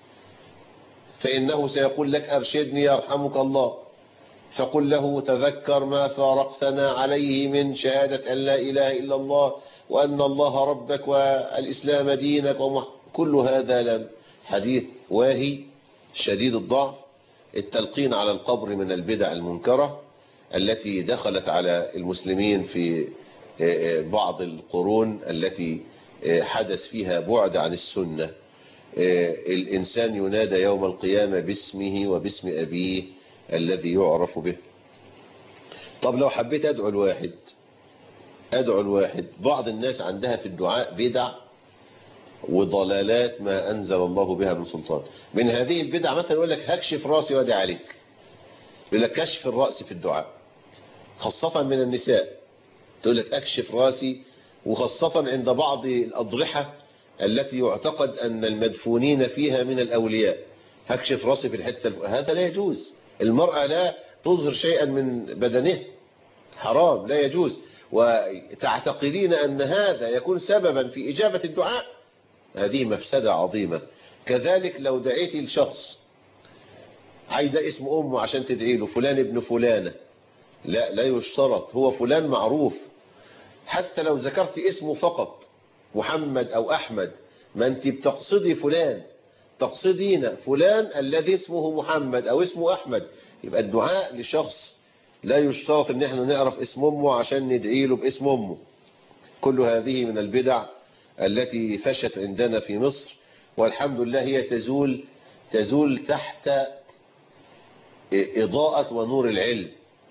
Speaker 2: فإنه سيقول لك أرشدني يرحمك الله، فقل له تذكر ما فارقتنا عليه من شهادة أن لا إله إلا الله وأن الله ربك والإسلام دينك، كل هذا لم حديث واهي شديد الضعف. التلقين على القبر من البدع المنكرة التي دخلت على المسلمين في بعض القرون التي حدث فيها بعد عن السنة. الإنسان ينادى يوم القيامة باسمه وباسم أبيه الذي يعرف به. طب لو حبيت أدعو الواحد أدعو الواحد بعض الناس عندها في الدعاء بدع وضلالات ما أنزل الله بها من سلطان. من هذه البدع مثلا يقول لك هكشف راسي وادعي عليك، يقول لك كشف الرأس في الدعاء، خاصة من النساء تقول لك أكشف راسي، وخاصة عند بعض الأضرحة التي يعتقد أن المدفونين فيها من الأولياء، هكشف راسي في الحتة. هذا لا يجوز، المرأة لا تظهر شيئا من بدنه، حرام لا يجوز. وتعتقدين أن هذا يكون سببا في إجابة الدعاء، هذه مفسدة عظيمة. كذلك لو دعيتي الشخص عايزة اسم أمه عشان تدعي له فلان ابن فلانة، لا لا يشترط، هو فلان معروف. حتى لو ذكرت اسمه فقط محمد أو أحمد، ما أنت بتقصدي فلان، تقصدين فلان الذي اسمه محمد أو اسمه أحمد، يبقى الدعاء لشخص لا يشترط ان احنا نعرف اسم امه عشان ندعي له باسم امه. كل هذه من البدع التي فشت عندنا في مصر، والحمد لله هي تزول تزول تحت إضاءة ونور العلم.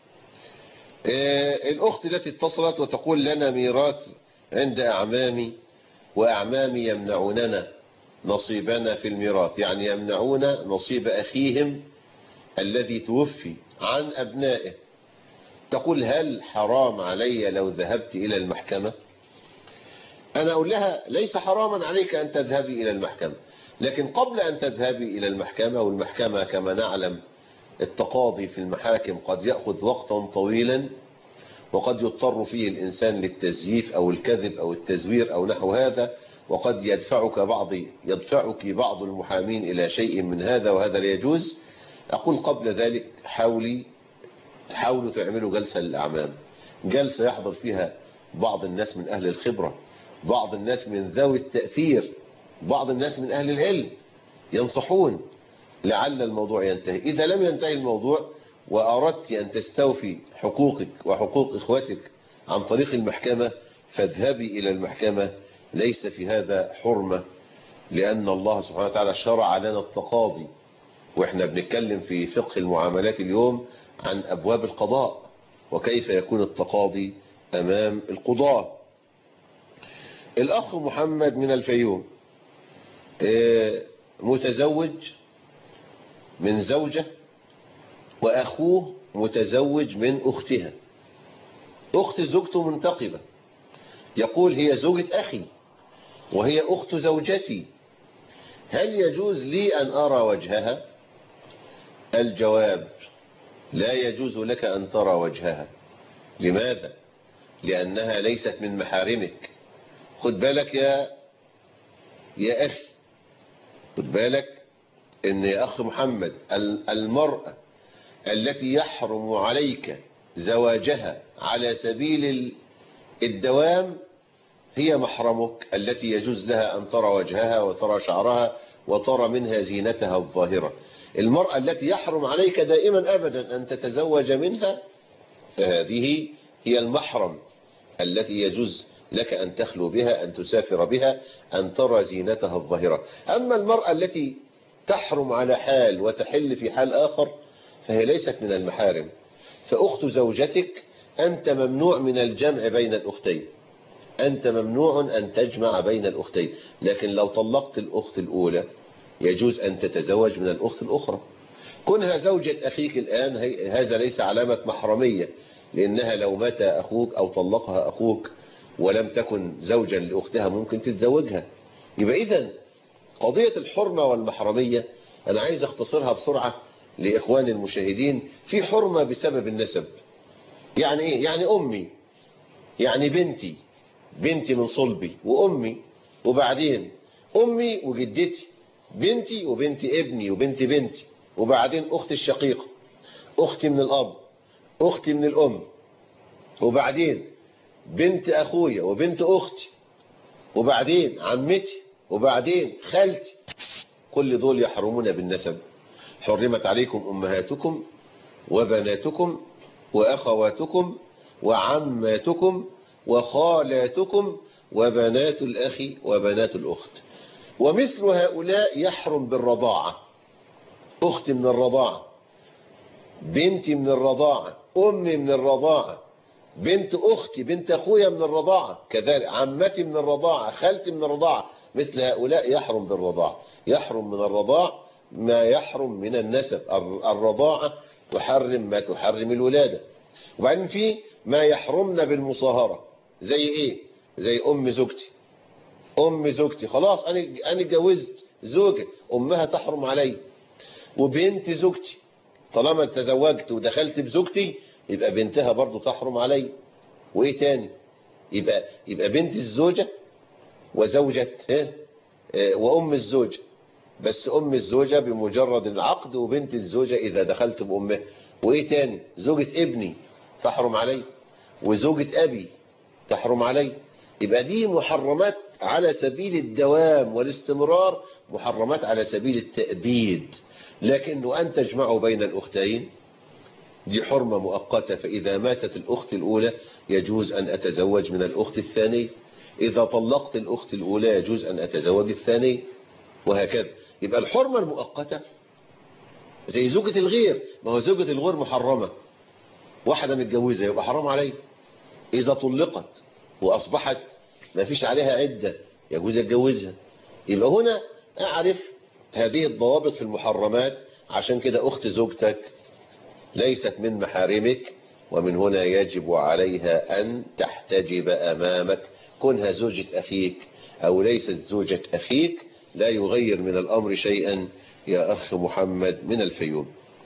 Speaker 2: الأخت التي اتصلت وتقول لنا ميراث عند أعمامي، وأعمامي يمنعوننا نصيبنا في الميراث، يعني يمنعون نصيب أخيهم الذي توفي عن أبنائه. تقول هل حرام علي لو ذهبت إلى المحكمة؟ أنا أقول لها ليس حراما عليك أن تذهبي إلى المحكمة، لكن قبل أن تذهبي إلى المحكمة، والمحكمة كما نعلم التقاضي في المحاكم قد يأخذ وقتا طويلا، وقد يضطر فيه الإنسان للتزييف أو الكذب أو التزوير أو نحو هذا، وقد يدفعك بعض يدفعك بعض المحامين إلى شيء من هذا وهذا لا يجوز، أقول قبل ذلك حاولي حاولوا تعملوا جلسة للأعمام، جلسة يحضر فيها بعض الناس من أهل الخبرة، بعض الناس من ذوي التأثير، بعض الناس من أهل العلم ينصحون لعل الموضوع ينتهي. إذا لم ينتهي الموضوع وأردت أن تستوفي حقوقك وحقوق إخوتك عن طريق المحكمة فاذهبي إلى المحكمة، ليس في هذا حرمة، لأن الله سبحانه وتعالى شرع لنا التقاضي، وإحنا بنتكلم في فقه المعاملات اليوم عن أبواب القضاء وكيف يكون التقاضي أمام القضاة. الأخ محمد من الفيوم متزوج من زوجة وأخوه متزوج من أختها، أخت زوجته منتقبة، يقول هي زوجة أخي وهي أخت زوجتي، هل يجوز لي أن أرى وجهها؟ الجواب: لا يجوز لك أن ترى وجهها. لماذا؟ لأنها ليست من محارمك. خد بالك يا يا أخي، خد بالك إن يا أخ محمد المرأة التي يحرم عليك زواجها على سبيل الدوام هي محرمك، التي يجوز لها أن ترى وجهها وترى شعرها وترى منها زينتها الظاهرة. المرأة التي يحرم عليك دائما أبدا أن تتزوج منها فهذه هي المحرم التي يجوز لك أن تخلو بها، أن تسافر بها، أن ترى زينتها الظاهرة. أما المرأة التي تحرم على حال وتحل في حال آخر فهي ليست من المحارم. فأخت زوجتك أنت ممنوع من الجمع بين الأختين، أنت ممنوع أن تجمع بين الأختين، لكن لو طلقت الأخت الأولى يجوز أن تتزوج من الأخت الأخرى. كونها زوجة أخيك الآن هذا ليس علامة محرمية، لأنها لو مات أخوك أو طلقها أخوك ولم تكن زوجا لأختها ممكن تتزوجها. يبقى إذن قضية الحرمة والمحرمية أنا عايز أختصرها بسرعة لإخوان المشاهدين. في حرمة بسبب النسب، يعني إيه؟ يعني أمي، يعني بنتي، بنتي من صلبي وأمي، وبعدين أمي وجدتي، بنتي وبنت ابني وبنت بنتي، وبعدين أختي الشقيقة، أختي من الأب، أختي من الأم، وبعدين بنت أخويا وبنت أختي، وبعدين عمتي، وبعدين خالتي. كل دول يحرمون بالنسب. حرمت عليكم أمهاتكم وبناتكم وأخواتكم وعماتكم وخالاتكم وبنات الأخ وبنات الأخت. ومثل هؤلاء يحرم بالرضاعة، أختي من الرضاعة، بنتي من الرضاعة، أمي من الرضاعة، بنت أختي بنت أخويا من الرضاعة، كذلك عمتي من الرضاعة، خالتي من الرضاعة. مثل هؤلاء يحرم بالرضاعة. يحرم من الرضاع ما يحرم من النسب. الرضاعة تحرم ما تحرم الولادة. وبعدين في ما يحرمنا بالمصاهرة، زي ايه؟ زي ام زوجتي، ام زوجتي خلاص انا انا اتجوزت زوجة، امها تحرم علي. وبنت زوجتي طالما تزوجت ودخلت بزوجتي يبقى بنتها برضو تحرم علي. وايه تاني؟ يبقى يبقى بنت الزوجة وزوجة ها وام الزوجة، بس ام الزوجة بمجرد العقد، وبنت الزوجة اذا دخلت بامها. وايه تاني؟ زوجة ابني تحرم علي، وزوجة ابي تحرم علي. يبقى دي محرمات على سبيل الدوام والاستمرار، محرمات على سبيل التأبيد. لكنه أن تجمعوا بين الأختين دي حرمة مؤقتة. فإذا ماتت الأخت الأولى يجوز أن أتزوج من الأخت الثانية، إذا طلقت الأخت الأولى يجوز أن أتزوج الثانية، وهكذا. يبقى الحرمة المؤقتة زي زوجة الغير. ما هو زوجة الغير محرمة، واحدة متجوزة يبقى حرام علي. إذا طلقت وأصبحت ما فيش عليها عدة يجوز أتجوزها. يبقى هنا أعرف هذه الضوابط في المحرمات. عشان كده أخت زوجتك ليست من محارمك، ومن هنا يجب عليها أن تحتجب أمامك. كونها زوجة أخيك أو ليست زوجة أخيك لا يغير من الأمر شيئا يا أخ محمد من الفيوم.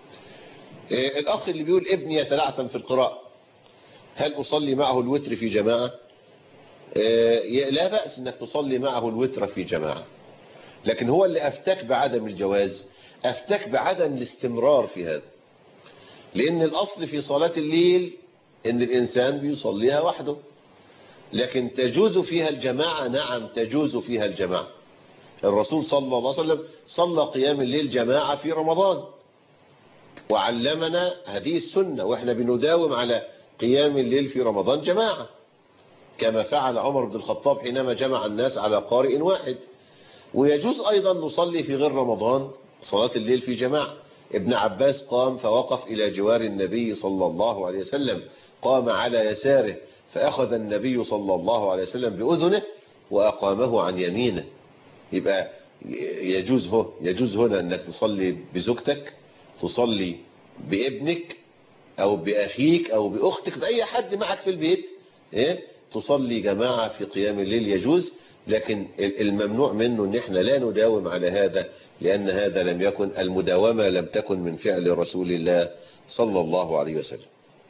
Speaker 2: إيه الأخ اللي بيقول ابني يتلعثم في القراءة، هل أصلي معه الوتر في جماعة؟ لا بأس انك تصلي معه الوتر في جماعة، لكن هو اللي افتك بعدم الجواز، افتك بعدم الاستمرار في هذا، لان الاصل في صلاة الليل ان الانسان بيصليها وحده، لكن تجوز فيها الجماعة. نعم تجوز فيها الجماعة. الرسول صلى الله عليه وسلم صلى قيام الليل جماعة في رمضان وعلمنا هذه السنة، واحنا بنداوم على قيام الليل في رمضان جماعة، كما فعل عمر بن الخطاب حينما جمع الناس على قارئ واحد. ويجوز أيضا نصلي في غير رمضان صلاة الليل في جماعة. ابن عباس قام فوقف إلى جوار النبي صلى الله عليه وسلم، قام على يساره فأخذ النبي صلى الله عليه وسلم بأذنه وأقامه عن يمينه. يبقى يجوز هو يجوز هنا أنك تصلي بزوجتك، تصلي بابنك أو بأخيك أو بأختك، بأي حد معك في البيت، إيه؟ تصلي جماعة في قيام الليل يجوز، لكن الممنوع منه ان احنا لا نداوم على هذا، لان هذا لم يكن المداومة لم تكن من فعل رسول الله صلى الله عليه وسلم.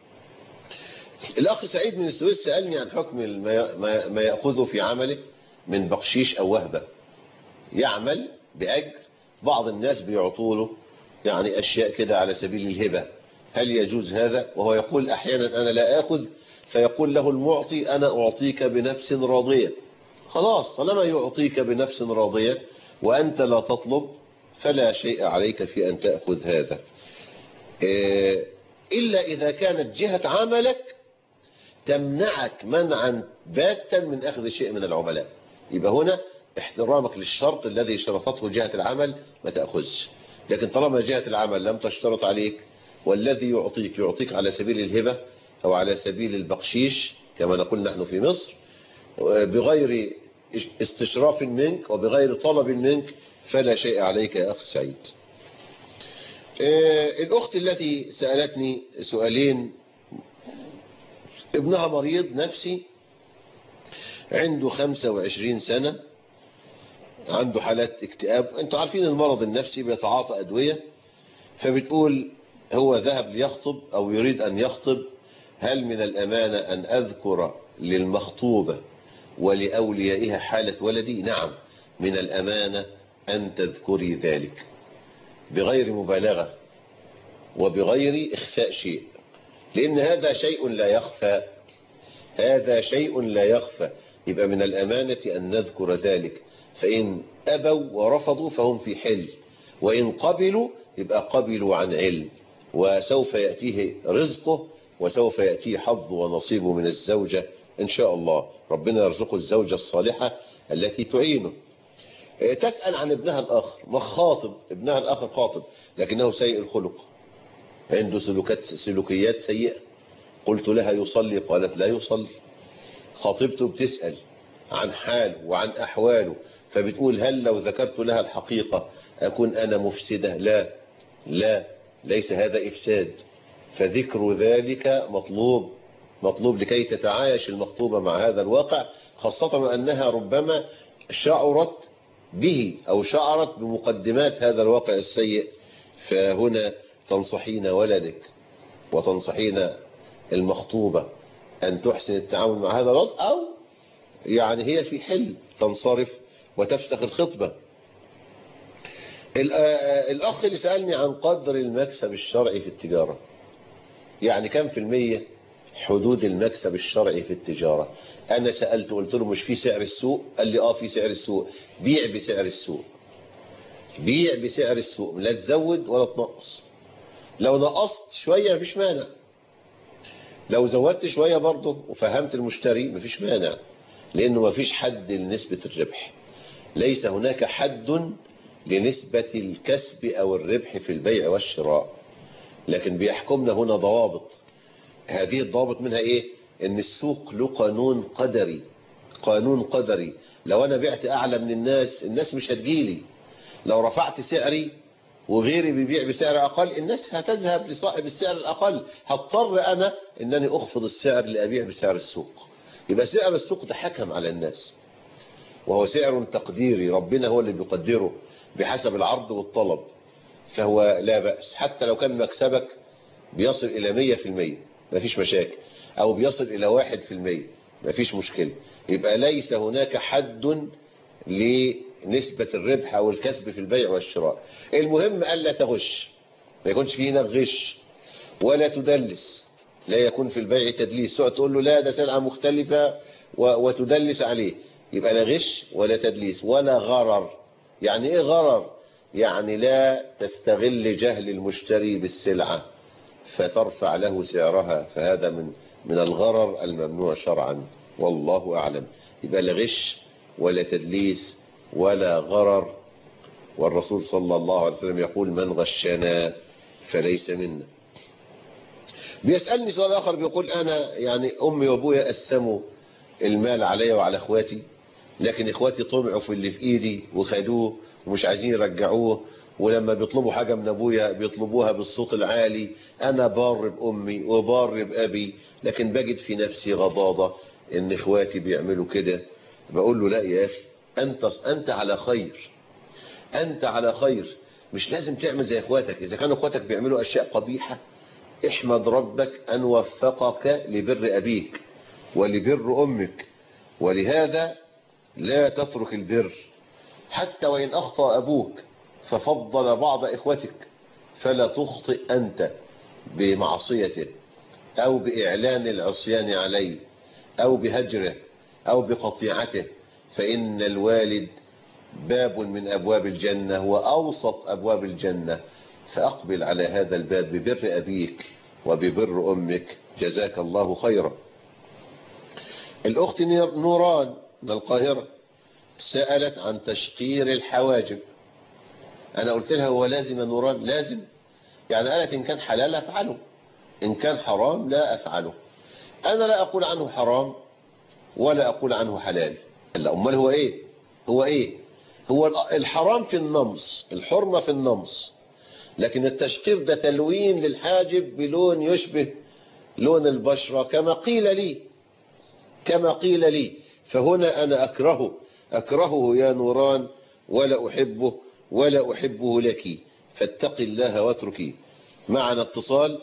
Speaker 2: الاخ سعيد من السويس سألني عن حكم ما يأخذه في عمله من بقشيش او وهبة. يعمل بأجر، بعض الناس بيعطوا له يعني اشياء كده على سبيل الهبة، هل يجوز هذا؟ وهو يقول احيانا انا لا اخذ، فيقول له المعطي انا اعطيك بنفس راضية. خلاص طالما يعطيك بنفس راضية وأنت لا تطلب فلا شيء عليك في أن تأخذ هذا، إلا إذا كانت جهة عملك تمنعك منعا باتا من أخذ شيء من العملاء، يبقى هنا احترامك للشرط الذي شرطته جهة العمل ما تأخذش. لكن طالما جهة العمل لم تشترط عليك، والذي يعطيك يعطيك على سبيل الهبة أو على سبيل البقشيش كما نقول نحن في مصر، بغير استشراف منك وبغير طلب منك، فلا شيء عليك يا أخ سعيد. الأخت التي سألتني سؤالين، ابنها مريض نفسي عنده خمسة وعشرين سنة، عنده حالات اكتئاب، انتوا عارفين المرض النفسي بيتعاطى أدوية، فبتقول هو ذهب ليخطب أو يريد أن يخطب، هل من الأمانة أن أذكر للمخطوبة ولأوليائها حالة ولدي؟ نعم من الأمانة أن تذكري ذلك بغير مبالغة وبغير إخفاء شيء، لأن هذا شيء لا يخفى، هذا شيء لا يخفى. يبقى من الأمانة أن نذكر ذلك، فإن أبوا ورفضوا فهم في حل، وإن قبلوا يبقى قبلوا عن علم، وسوف يأتيه رزقه وسوف يأتيه حظ ونصيبه من الزوجة إن شاء الله. ربنا يرزقه الزوجة الصالحة التي تعينه. تسأل عن ابنها الآخر، مخاطب ابنها الآخر خاطب لكنه سيء الخلق، عنده سلوكات سلوكيات سيئة. قلت لها يصلي؟ قالت لا يصلي. خاطبته بتسأل عن حاله وعن أحواله، فبتقول هل لو ذكرت لها الحقيقة أكون أنا مفسدة؟ لا لا، ليس هذا إفساد، فذكر ذلك مطلوب مطلوب لكي تتعايش المخطوبة مع هذا الواقع، خاصة أنها ربما شعرت به أو شعرت بمقدمات هذا الواقع السيء. فهنا تنصحين ولدك وتنصحين المخطوبة أن تحسن التعامل مع هذا الوضع، أو يعني هي في حل تنصرف وتفسخ الخطبة. الأخ اللي سألني عن قدر المكسب الشرعي في التجارة، يعني كم في المية حدود المكسب الشرعي في التجارة؟ أنا سألت قلت له مش في سعر السوق؟ قال لي آه في سعر السوق. بيع بسعر السوق، بيع بسعر السوق، لا تزود ولا تنقص. لو نقصت شوية مفيش مانع، لو زودت شوية برضه وفهمت المشتري مفيش مانع، لأنه مفيش حد لنسبة الربح، ليس هناك حد لنسبة الكسب أو الربح في البيع والشراء، لكن بيحكمنا هنا ضوابط. هذه الضوابط منها إيه؟ إن السوق له قانون قدري، قانون قدري. لو أنا بعت أعلى من الناس الناس مش هتجيلي، لو رفعت سعري وغيري بيبيع بسعر أقل الناس هتذهب لصاحب السعر الأقل، هضطر أنا أنني أخفض السعر لأبيع بسعر السوق. يبقى سعر السوق ده حكم على الناس، وهو سعر تقديري، ربنا هو اللي بيقدره بحسب العرض والطلب، فهو لا بأس. حتى لو كان مكسبك بيصل إلى مية في المية مفيش مشاكل، أو بيصل إلى واحد في المية مفيش مشكلة. يبقى ليس هناك حد لنسبة الربح أو الكسب في البيع والشراء. المهم ألا تغش، ما يكونش فيه هنا غش ولا تدلس، لا يكون في البيع تدليس، سواء تقول له لا ده سلعة مختلفة وتدلس عليه. يبقى لا غش ولا تدليس ولا غرر. يعني ايه غرر؟ يعني لا تستغل جهل المشتري بالسلعة فترفع له سعرها، فهذا من من الغرر الممنوع شرعا، والله أعلم. يبقى لا غش ولا تدليس ولا غرر. والرسول صلى الله عليه وسلم يقول من غشنا فليس منا. بيسألني سؤال آخر، بيقول أنا يعني أمي وأبويا قسموا المال علي وعلى إخواتي، لكن إخواتي طمعوا في اللي في إيدي وخدوه ومش عايزين يرجعوه، ولما بيطلبوا حاجة من أبويا بيطلبوها بالصوت العالي. أنا بار بأمي وبار بأبي، لكن بجد في نفسي غضاضة إن إخواتي بيعملوا كده. بقول له لا يا أخي، أنت, أنت على خير، أنت على خير، مش لازم تعمل زي إخواتك. إذا كانوا إخواتك بيعملوا أشياء قبيحة احمد ربك أن وفقك لبر أبيك ولبر أمك، ولهذا لا تترك البر حتى وإن أخطأ أبوك ففضل بعض إخوتك، فلا تخطئ أنت بمعصيته أو بإعلان العصيان عليه أو بهجره أو بقطيعته، فإن الوالد باب من أبواب الجنة وأوسط أبواب الجنة، فأقبل على هذا الباب ببر أبيك وببر أمك، جزاك الله خيرا. الأخت نوران من القاهرة سألت عن تشقير الحواجب. أنا قلت لها هو لازم يا نوران؟ لازم. يعني قالت إن كان حلال أفعله، إن كان حرام لا أفعله. أنا لا أقول عنه حرام ولا أقول عنه حلال. لا، أمال هو إيه؟ هو إيه؟ هو الحرام في النمص، الحرمة في النمص، لكن التشقير ده تلوين للحاجب بلون يشبه لون البشرة كما قيل لي، كما قيل لي. فهنا أنا أكرهه، أكرهه يا نوران ولا أحبه ولا أحبه لك، فاتق الله واتركي. معنا اتصال.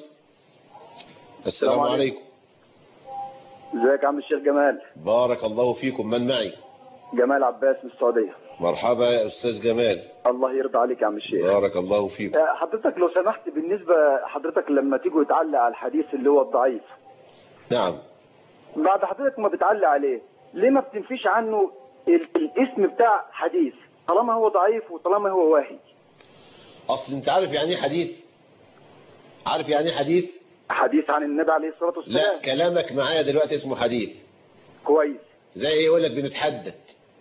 Speaker 2: السلام عليكم.
Speaker 9: ازيك يا عم الشيخ جمال؟
Speaker 2: بارك الله فيكم. من معي؟
Speaker 9: جمال عباس من السعودية.
Speaker 2: مرحبا يا أستاذ جمال.
Speaker 9: الله يرضى عليك يا عم الشيخ.
Speaker 2: بارك الله فيكم.
Speaker 9: حضرتك لو سمحت، بالنسبة حضرتك لما تيجوا تعلق على الحديث اللي هو الضعيف،
Speaker 2: نعم،
Speaker 9: بعد حضرتك ما بتعلق عليه ليه ما بتنفيش عنه الاسم بتاع حديث طالما هو ضعيف وطالما هو واهي؟
Speaker 2: أصل أنت عارف يعني ايه حديث؟ عارف يعني ايه حديث؟
Speaker 9: حديث عن النبي عليه الصلاة والسلام.
Speaker 2: لا، كلامك معايا دلوقتي اسمه حديث.
Speaker 9: كويس.
Speaker 2: زي ايه؟ يقول لك بنتحدث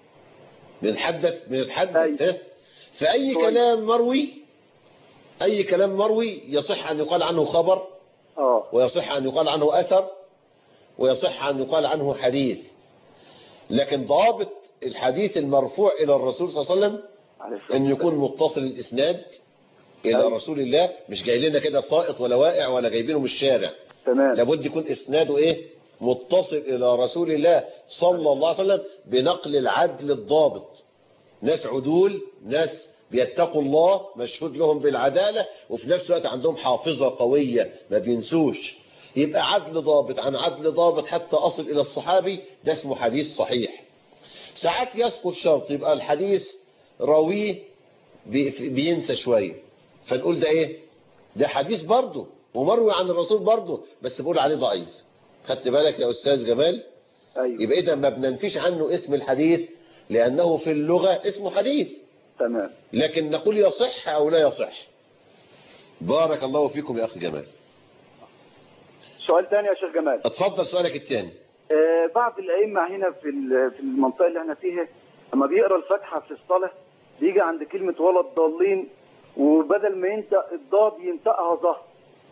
Speaker 2: بنتحدث بنتحدث أيه؟ فأي كويس. كلام مروي، أي كلام مروي يصح أن يقال عنه خبر،
Speaker 9: أوه.
Speaker 2: ويصح أن يقال عنه أثر، ويصح أن يقال عنه حديث. لكن ضابط الحديث المرفوع إلى الرسول صلى الله عليه وسلم أن يكون متصل الإسناد إلى أيه؟ رسول الله، مش جاي لنا كده سائط ولا واقع ولا جايبينه من الشارع.
Speaker 9: تمام.
Speaker 2: لابد يكون إسناده إيه؟ متصل إلى رسول الله صلى الله عليه وسلم بنقل العدل الضابط. ناس عدول، ناس بيتقوا الله، مشهود لهم بالعدالة، وفي نفس الوقت عندهم حافظة قوية ما بينسوش. يبقى عدل ضابط عن عدل ضابط حتى أصل إلى الصحابي، ده اسمه حديث صحيح. ساعات يسقط شرط، يبقى الحديث راويه بينسى شوية، فنقول ده إيه؟ ده حديث برضه ومروي عن الرسول برضه، بس بقول عليه ضعيف. خدت بالك يا أستاذ جمال؟
Speaker 9: أيوة.
Speaker 2: يبقى إذا ما بننفيش عنه اسم الحديث لأنه في اللغة اسمه حديث.
Speaker 9: تمام.
Speaker 2: لكن نقول يصح أو لا يصح. بارك الله فيكم يا أخي جمال.
Speaker 9: سؤال ثاني يا شيخ جمال.
Speaker 2: اتفضل سؤالك الثاني.
Speaker 9: آه بعض الأئمة هنا في في المنطقة اللي احنا فيها لما بيقرأ الفاتحة في الصلاة بيجي عند كلمة ولا الضالين، وبدل ما ينطق الضاد ينطقها ظه.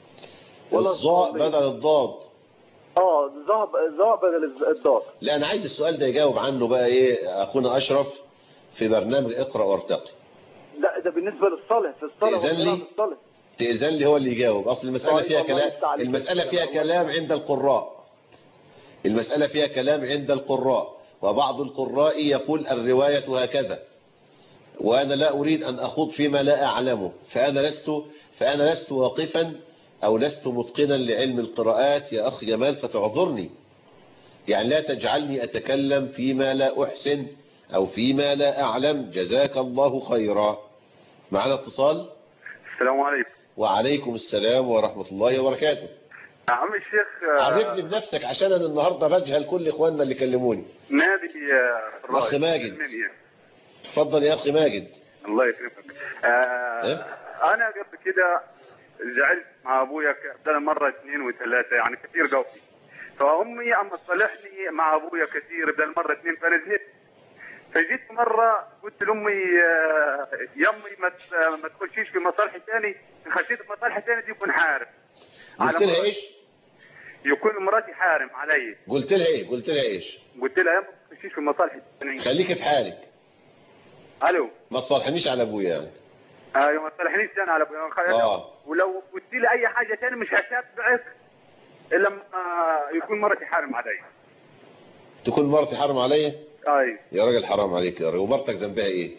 Speaker 2: الظاء بدل الضاد.
Speaker 9: اه ظاء ظاء بدل الضاد.
Speaker 2: لا، انا عايز السؤال ده يجاوب عنه بقى ايه اخونا اشرف في برنامج اقرا وارتقي.
Speaker 9: لا ده بالنسبه للصلاه، في الصلاه
Speaker 2: تأذن لي تأذن لي هو اللي يجاوب. اصل المساله فيها كلام، المساله فيها كلام عند القراء. المساله فيها كلام عند القراء، وبعض القراء يقول الروايه هكذا، وانا لا اريد ان اخوض فيما لا اعلمه، فانا لست فانا لست واقفا أو لست متقنا لعلم القراءات يا أخ جمال، فتعذرني. يعني لا تجعلني أتكلم فيما لا أحسن أو فيما لا أعلم. جزاك الله خيرا. معنا اتصال.
Speaker 16: السلام عليكم.
Speaker 2: وعليكم السلام ورحمة الله وبركاته.
Speaker 16: عم الشيخ
Speaker 2: عرفني بنفسك عشان أنا النهاردة بجهل كل إخواننا اللي كلموني.
Speaker 16: نادي
Speaker 2: أخ ماجد. اتفضل يا أخي ماجد.
Speaker 16: الله يكرمك. آه إيه؟ أنا قبل كده زعلت مع أبويا بدل مرة اثنين وثلاثة يعني كثير قوي. فأمي أما تصالحني مع أبويا كثير بدل مرة اثنين فأنا زهقت. فجيت مرة قلت لأمي يمي ما ما تخشيش في مصالح ثاني، إن خشيت في مصالح ثاني دي يكون حارم.
Speaker 2: قلت لها إيش؟
Speaker 16: يكون مراتي حارم علي.
Speaker 2: قلت لها إيه؟ قلت لها إيش؟
Speaker 16: قلت لها يا ما تخشيش في مصالح ثاني.
Speaker 2: خليك في حالك.
Speaker 16: ألو.
Speaker 2: ما تصالحنيش على أبويا يعني.
Speaker 16: أيوة ما تصالحنيش ثاني على أبويا.
Speaker 2: آه.
Speaker 16: ولو قلت لي أي حاجة ثاني مش هشبعك إلا لما يكون مراتي حارم علي.
Speaker 2: تكون مراتي حارم عليا؟
Speaker 16: أي.
Speaker 2: يا راجل حرام عليك يا راجل. ومرتك ذنبها ايه؟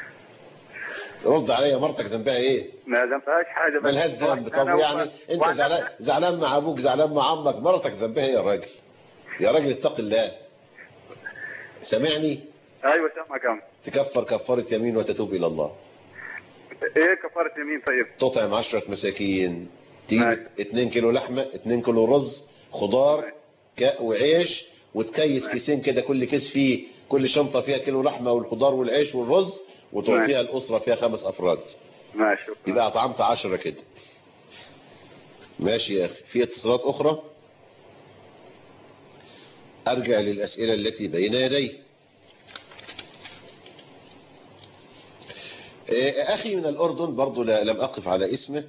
Speaker 2: رد عليا، مرتك ذنبها ايه؟
Speaker 16: ما ذنبهاش حاجه.
Speaker 2: مالهاش ذنب. طب يعني انت زعلان زعلان مع ابوك، زعلان مع عمك، مرتك ذنبها ايه يا راجل؟ يا راجل اتق الله. سامعني؟
Speaker 16: ايوه سامعك يا عم.
Speaker 2: تكفر كفاره يمين وتتوب الى الله.
Speaker 16: ايه كفاره يمين طيب؟
Speaker 2: تطعم عشرة مساكين، تجيب اتنين كيلو لحمه، اتنين كيلو رز، خضار وعيش، وتكيس كيسين كده، كل كيس فيه، كل شنطة فيها كيلو لحمة والخضار والعيش والرز، وتعطيها الأسرة فيها خمس أفراد.
Speaker 16: ماشي.
Speaker 2: يبقى أطعمت عشرة كده. ماشي يا أخي. في اتصالات أخرى؟ أرجع للأسئلة التي بين يدي. أخي من الأردن برضو لم أقف على اسمه،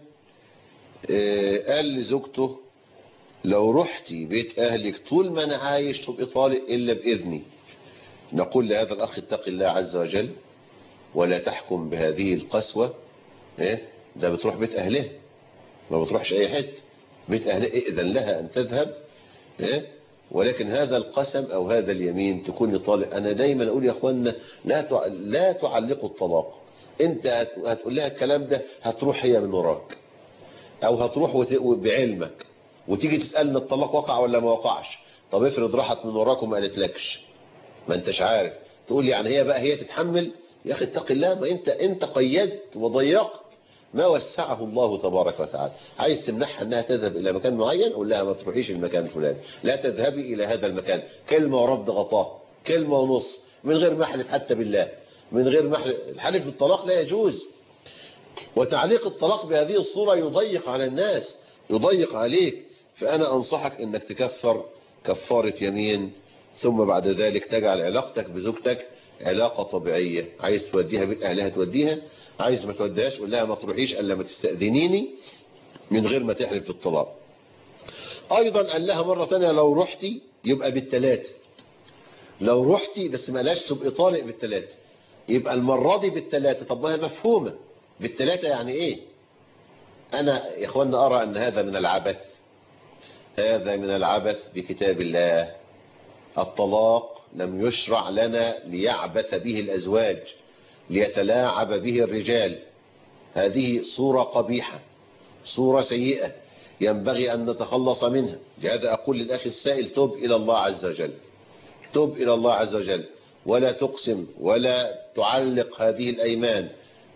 Speaker 2: قال لزوجته لو رحتي بيت أهلك طول ما أنا عايش تبقي طالق إلا بإذني. نقول لهذا الأخ اتق الله عز وجل ولا تحكم بهذه القسوة. إيه؟ ده بتروح بيت أهلها، ما بتروحش أي حته. بيت أهلها إذن لها أن تذهب. إيه؟ ولكن هذا القسم أو هذا اليمين تكوني طالق. أنا دايما أقول يا أخوانا لا لا تعلقوا الطلاق. أنت هتقول لها الكلام ده هتروح هي من وراك، أو هتروح بعلمك وتيجي تسألنا الطلاق وقع ولا ما وقعش. طب افرض راحت من وراك وما قالتلكش، ما انتش عارف، تقول لي يعني هي بقى هي تتحمل؟ يا اخي اتق الله. ما انت انت قيدت وضيقت ما وسعه الله تبارك وتعالى. عايز تمنحها انها تذهب الى مكان معين، قول لها ما تروحيش المكان الفلاني، لا تذهبي الى هذا المكان. كلمه ورد غطاه، كلمه ونص، من غير ما احلف حتى بالله، من غير ما احلف. الحلف بالطلاق لا يجوز. وتعليق الطلاق بهذه الصوره يضيق على الناس، يضيق عليك. فأنا أنصحك أنك تكفر كفارة يمين، ثم بعد ذلك تجعل علاقتك بزوجتك علاقة طبيعية. عايز توديها بيت أهلها توديها، عايز ما توديهاش قول لها ما تروحيش إلا ما تستأذنيني، من غير ما تحلف في الطلاق. أيضا قال لها مرة ثانية لو رحتي يبقى بالثلاثة. لو رحتي بس ما لاش تبقى طالق بالثلاثة، يبقى المرة دي بالثلاثة. طب ما هي مفهومة بالثلاثة يعني إيه؟ أنا يا إخواننا أرى أن هذا من العبث، هذا من العبث بكتاب الله. الطلاق لم يشرع لنا ليعبث به الأزواج، ليتلاعب به الرجال. هذه صورة قبيحة، صورة سيئة، ينبغي أن نتخلص منها. لهذا أقول للأخي السائل تب إلى الله عز وجل، تب إلى الله عز وجل، ولا تقسم ولا تعلق هذه الأيمان،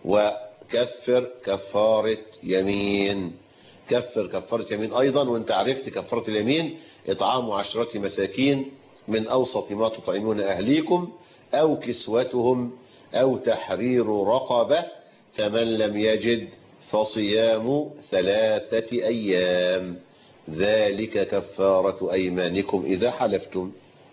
Speaker 2: وكفر كفارة يمين. كفر كفارة يمين أيضا. وانت عرفت كفارة اليمين إطعام عشرة مساكين من أوسط ما تطعمون أهليكم أو كسوتهم أو تحرير رقبة، فمن لم يجد فصيام ثلاثة أيام، ذلك كفارة أيمانكم إذا حلفتم.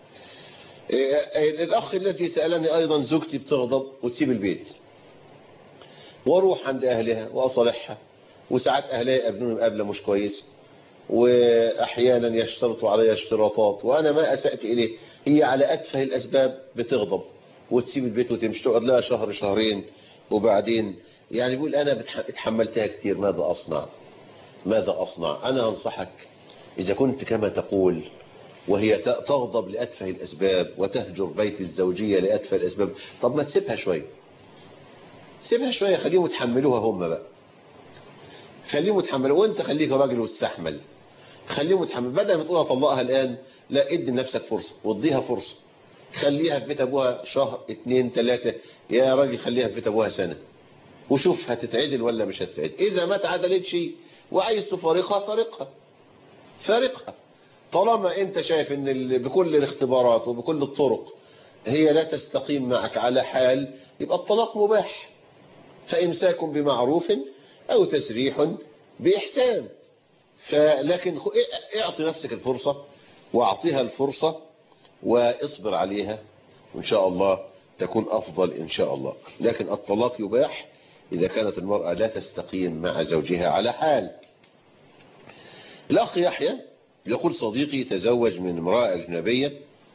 Speaker 2: الأخ الذي سألني أيضا زوجتي بتغضب وتسيب البيت واروح عند أهلها وأصالحها، وساعات أهلها يقابلوني مقابلة مش كويس، وأحيانا يشترطوا علي اشتراطات وأنا ما أسأت إليه. هي على أتفه الأسباب بتغضب وتسيب البيت وتمشي، تقعد لها شهر شهرين، وبعدين يعني يقول أنا اتحملتها كتير، ماذا أصنع؟ ماذا أصنع؟ أنا أنصحك إذا كنت كما تقول وهي تغضب لأتفه الأسباب وتهجر بيت الزوجية لأتفه الأسباب، طب ما تسيبها شوية، سيبها شوية، خليهم يتحملوها هم بقى، خليهم يتحملوا، وانت خليك راجل واستحمل. خليهم يتحمل، بدل ما تقول اطلقها الان، لا ادي لنفسك فرصه واديها فرصه، خليها في بيت ابوها شهر اتنين تلاته، يا راجل خليها في بيت ابوها سنه وشوف هتتعدل ولا مش هتتعدل. اذا ما اتعدلتش وعايز تفارقها فارقها فارقها، طالما انت شايف ان بكل الاختبارات وبكل الطرق هي لا تستقيم معك على حال، يبقى الطلاق مباح، فامساك بمعروف او تسريح باحسان. فلكن اعطي نفسك الفرصة واعطيها الفرصة واصبر عليها، وان شاء الله تكون افضل ان شاء الله. لكن الطلاق يباح اذا كانت المرأة لا تستقيم مع زوجها على حال. الاخ يحيى يقول صديقي تزوج من امرأة اجنبية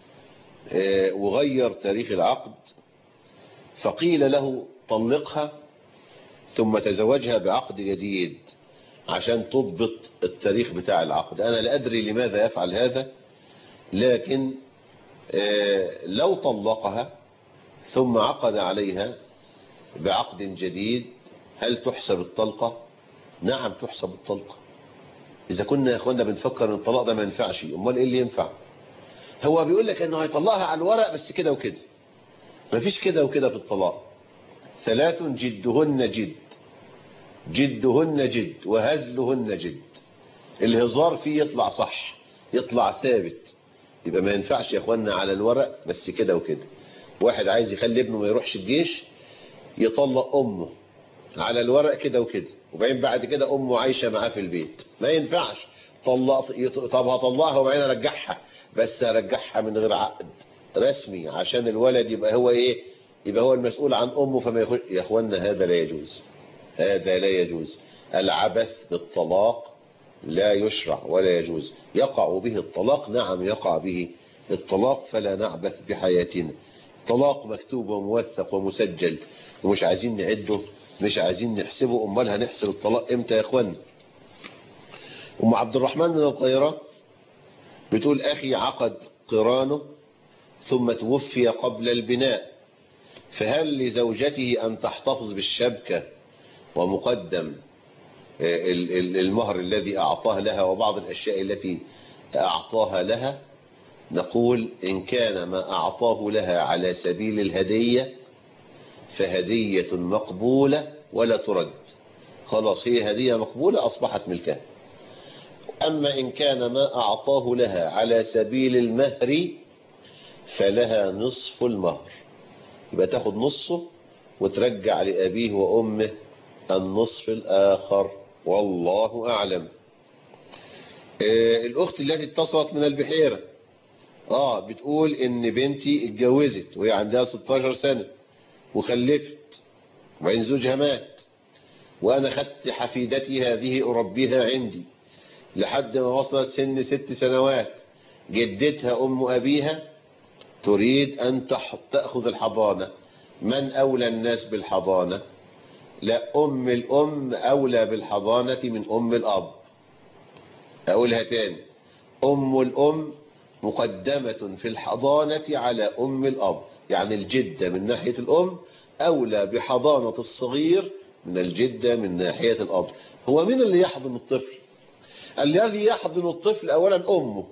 Speaker 2: وغير تاريخ العقد، فقيل له طلقها ثم تزوجها بعقد جديد عشان تضبط التاريخ بتاع العقد. انا لا ادري لماذا يفعل هذا، لكن لو طلقها ثم عقد عليها بعقد جديد هل تحسب الطلقة؟ نعم تحسب الطلقة. اذا كنا يا اخوانا بنفكر ان الطلاق ده ما ينفعش، امال ايه اللي ينفع؟ هو بيقول لك انه هيطلقها على الورق بس كده وكده، مفيش كده وكده في الطلاق. ثلاث جدهن جد، جدهن جد وهزلهن جد. الهزار فيه يطلع صح، يطلع ثابت، يبقى ما ينفعش يا اخوانا على الورق بس كده وكده. واحد عايز يخلي ابنه ما يروحش الجيش يطلق امه على الورق كده وكده، وبعدين بعد كده امه عايشه معاه في البيت، ما ينفعش. طلق، طب هطلقها وبعدين ارجعها، بس ارجعها من غير عقد رسمي عشان الولد يبقى هو ايه، يبقى هو المسؤول عن امه فما يخش. يا اخوانا هذا لا يجوز، هذا لا يجوز. العبث بالطلاق لا يشرع ولا يجوز. يقع به الطلاق، نعم يقع به الطلاق، فلا نعبث بحياتنا. طلاق مكتوب وموثق ومسجل ومش عايزين نعده، مش عايزين نحسبه. امال هنحسب الطلاق امتى يا اخوانا؟ ام عبد الرحمن من القاهرة بتقول اخي عقد قرانه ثم توفي قبل البناء، فهل لزوجته ان تحتفظ بالشبكة ومقدم المهر الذي اعطاه لها وبعض الاشياء التي اعطاها لها؟ نقول ان كان ما اعطاه لها على سبيل الهدية فهدية مقبولة ولا ترد، خلاص هي هدية مقبولة اصبحت ملكها. اما ان كان ما اعطاه لها على سبيل المهر فلها نصف المهر، يبقى تاخد نصه وترجع لابيه وامه النصف الاخر، والله اعلم. آه الاخت التي اتصلت من البحيرة اه بتقول ان بنتي اتجوزت وهي عندها ستاشر سنة وخلفت وبعدين زوجها مات، وانا خدت حفيدتي هذه اربيها عندي لحد ما وصلت سن ست سنوات. جدتها ام ابيها تريد ان تاخذ الحضانة، من اولى الناس بالحضانة؟ لا، ام الام اولى بالحضانة من ام الاب. اقولها تاني، ام الام مقدمة في الحضانة على ام الاب، يعني الجدة من ناحية الام اولى بحضانة الصغير من الجدة من ناحية الاب. هو مين اللي يحضن الطفل؟ الذي يحضن الطفل اولا امه،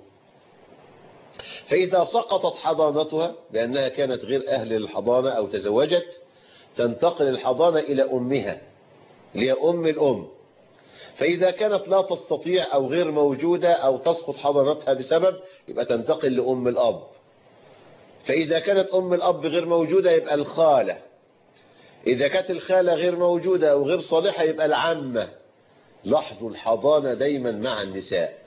Speaker 2: فاذا سقطت حضانتها بانها كانت غير اهل للحضانة او تزوجت تنتقل الحضانة الى امها اللي هي ام الام. فاذا كانت لا تستطيع او غير موجودة او تسقط حضانتها بسبب يبقى تنتقل لام الاب. فاذا كانت ام الاب غير موجودة يبقى الخالة. اذا كانت الخالة غير موجودة او غير صالحة يبقى العمة. لاحظوا الحضانة دايما مع النساء،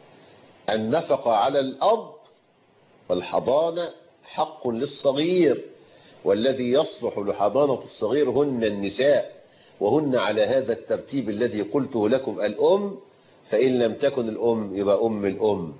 Speaker 2: النفقة على الاب والحضانة حق للصغير، والذي يصلح لحضانة الصغير هن النساء، وهن على هذا الترتيب الذي قلته لكم. الأم، فإن لم تكن الأم يبقى أم الأم.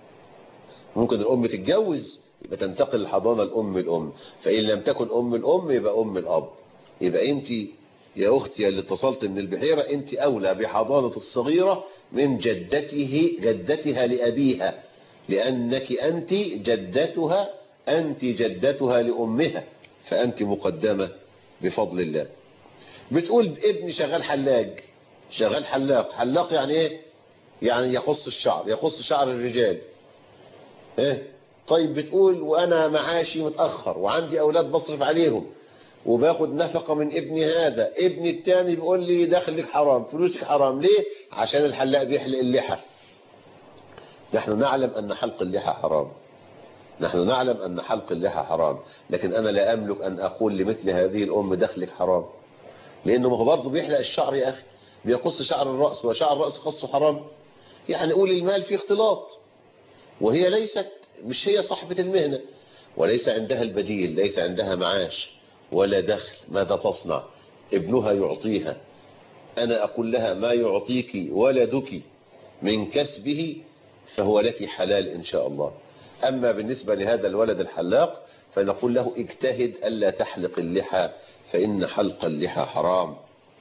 Speaker 2: ممكن الأم تتجوز يبقى تنتقل الحضانة الأم الأم، فإن لم تكن أم الأم يبقى أم الأب. يبقى أنت يا أختي اللي اتصلت من البحيرة أنت أولى بحضانة الصغيرة من جدته جدتها لأبيها، لأنك أنت جدتها، أنت جدتها لأمها، فأنت مقدمة بفضل الله. بتقول ابني شغال حلاق، شغال حلاق. حلاق يعني ايه؟ يعني يقص الشعر، يقص شعر الرجال. ايه طيب بتقول وانا معاشي متأخر وعندي اولاد بصرف عليهم وباخد نفقة من ابني، هذا ابني التاني بيقول لي دخلك حرام، فلوسك حرام. ليه؟ عشان الحلاق بيحلق اللحى. نحن نعلم ان حلق اللحى حرام، نحن نعلم ان حلق اللحى حرام، لكن انا لا املك ان اقول لمثل هذه الام دخلك حرام، لانه هو برضه بيحلق الشعر يا اخي، بيقص شعر الراس، وشعر الراس قصه حرام. يعني قول المال فيه اختلاط، وهي ليست، مش هي صاحبة المهنة، وليس عندها البديل، ليس عندها معاش ولا دخل، ماذا تصنع؟ ابنها يعطيها. أنا أقول لها ما يعطيك ولدك من كسبه فهو لك حلال إن شاء الله. أما بالنسبة لهذا الولد الحلاق فنقول له اجتهد ألا تحلق اللحى فإن حلق اللحى حرام.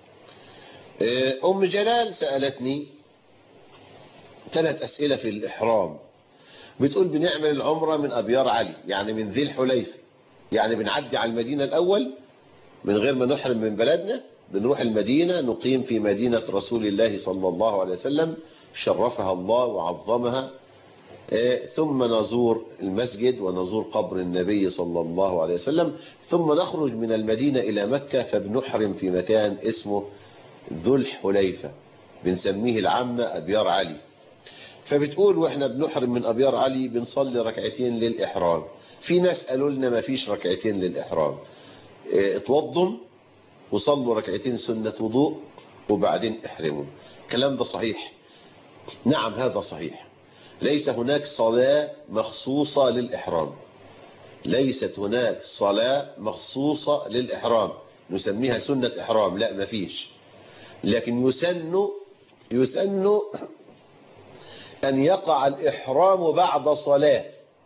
Speaker 2: أم جلال سألتني ثلاث أسئلة في الإحرام. بتقول بنعمل العمرة من أبيار علي، يعني من ذي الحليفة، يعني بنعدي على المدينة الأول من غير ما نحرم من بلدنا، بنروح المدينة نقيم في مدينة رسول الله صلى الله عليه وسلم شرفها الله وعظمها، ثم نزور المسجد ونزور قبر النبي صلى الله عليه وسلم، ثم نخرج من المدينة إلى مكة فبنحرم في مكان اسمه ذو الحليفة، بنسميه العامة أبيار علي. فبتقول واحنا بنحرم من أبيار علي بنصلي ركعتين للإحرام. في ناس قالوا لنا ما فيش ركعتين للإحرام، اتوضوا وصلوا ركعتين سنة وضوء وبعدين احرموا. الكلام ده صحيح؟ نعم هذا صحيح. ليس هناك صلاة مخصوصة للإحرام، ليست هناك صلاة مخصوصة للإحرام نسميها سنة إحرام، لا ما فيش. لكن يسن يسن أن يقع الإحرام بعد صلاة،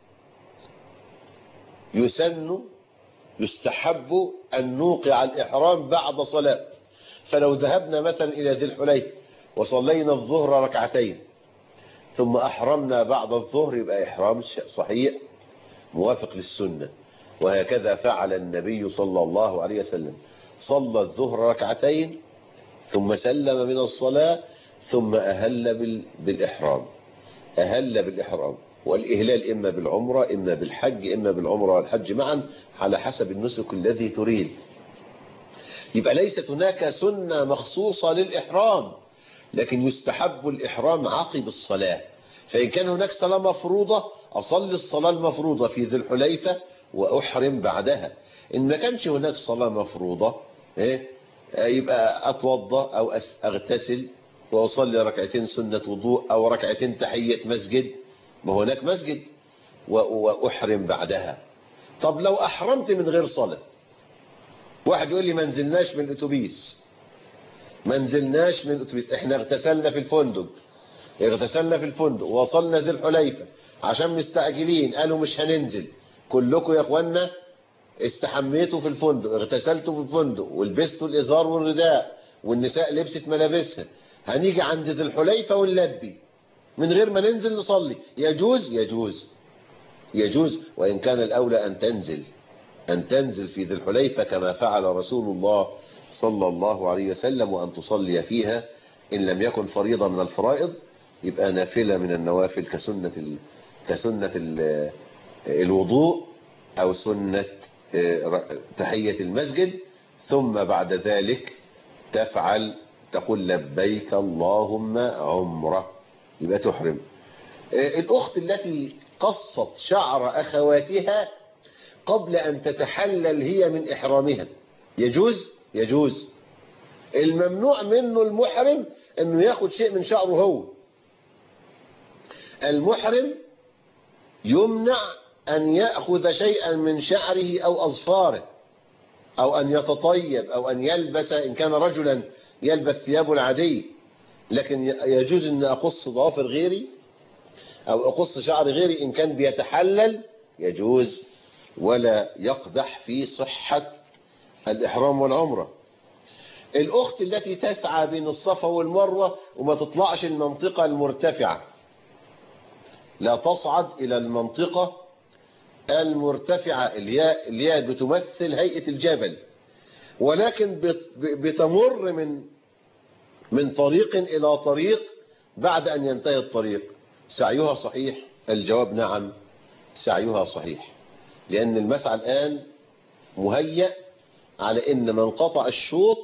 Speaker 2: يسن يستحب أن نوقع الإحرام بعد صلاة. فلو ذهبنا مثلا إلى ذي الحليفة وصلينا الظهر ركعتين ثم أحرمنا بعد الظهر يبقى إحرام صحيح موافق للسنة. وهكذا فعل النبي صلى الله عليه وسلم، صلى الظهر ركعتين ثم سلم من الصلاة ثم أهل بالإحرام، أهل بالإحرام. والإهلال إما بالعمرة إما بالحج، إما بالعمرة والحج معا على حسب النسك الذي تريد. يبقى ليست هناك سنة مخصوصة للإحرام، لكن يستحب الإحرام عقب الصلاة. فإن كان هناك صلاة مفروضة أصلي الصلاة المفروضة في ذي الحليفة وأحرم بعدها. إن ما كانش هناك صلاة مفروضة إيه؟ يبقى أتوضى أو أغتسل وأصلي ركعتين سنة وضوء أو ركعتين تحية مسجد، ما هناك مسجد، وأحرم بعدها. طب لو أحرمت من غير صلاة، واحد يقول لي ما نزلناش من الأتوبيس، ما نزلناش من الأتوبيس، احنا اغتسلنا في الفندق، اغتسلنا في الفندق ووصلنا ذي الحليفة عشان مستعجلين قالوا مش هننزل، كلكم يا اخوانا استحميتوا في الفندق، اغتسلتوا في الفندق ولبستوا الإزار والرداء والنساء لبست ملابسها، هنيجي عند ذي الحليفة ونلبي من غير ما ننزل نصلي، يجوز؟ يجوز يجوز وإن كان الأولى أن تنزل أن تنزل في ذي الحليفة كما فعل رسول الله صلى الله عليه وسلم، وأن تصلي فيها إن لم يكن فريضة من الفرائض يبقى نافلة من النوافل كسنة ال... كسنة ال... الوضوء أو سنة تحية المسجد، ثم بعد ذلك تفعل تقول لبيك اللهم عمرة، يبقى تحرم. الأخت التي قصت شعر أخواتها قبل أن تتحلل هي من إحرامها يجوز؟ يجوز. الممنوع منه المحرم أنه ياخد شيء من شعره هو. المحرم يمنع أن يأخذ شيئا من شعره أو أظفاره، أو أن يتطيب أو أن يلبس، إن كان رجلا يلبس ثيابه العادية، لكن يجوز أن أقص ضوافر غيري أو أقص شعر غيري إن كان بيتحلل، يجوز ولا يقدح في صحة الإحرام والعمرة. الأخت التي تسعى بين الصفا والمروة وما تطلعش المنطقة المرتفعة، لا تصعد إلى المنطقة المرتفعة اللي هي بتمثل هيئة الجبل، ولكن بتمر من من طريق إلى طريق بعد أن ينتهي الطريق سعيها صحيح؟ الجواب نعم، سعيها صحيح، لأن المسعى الآن مهيأ على أن من قطع الشوط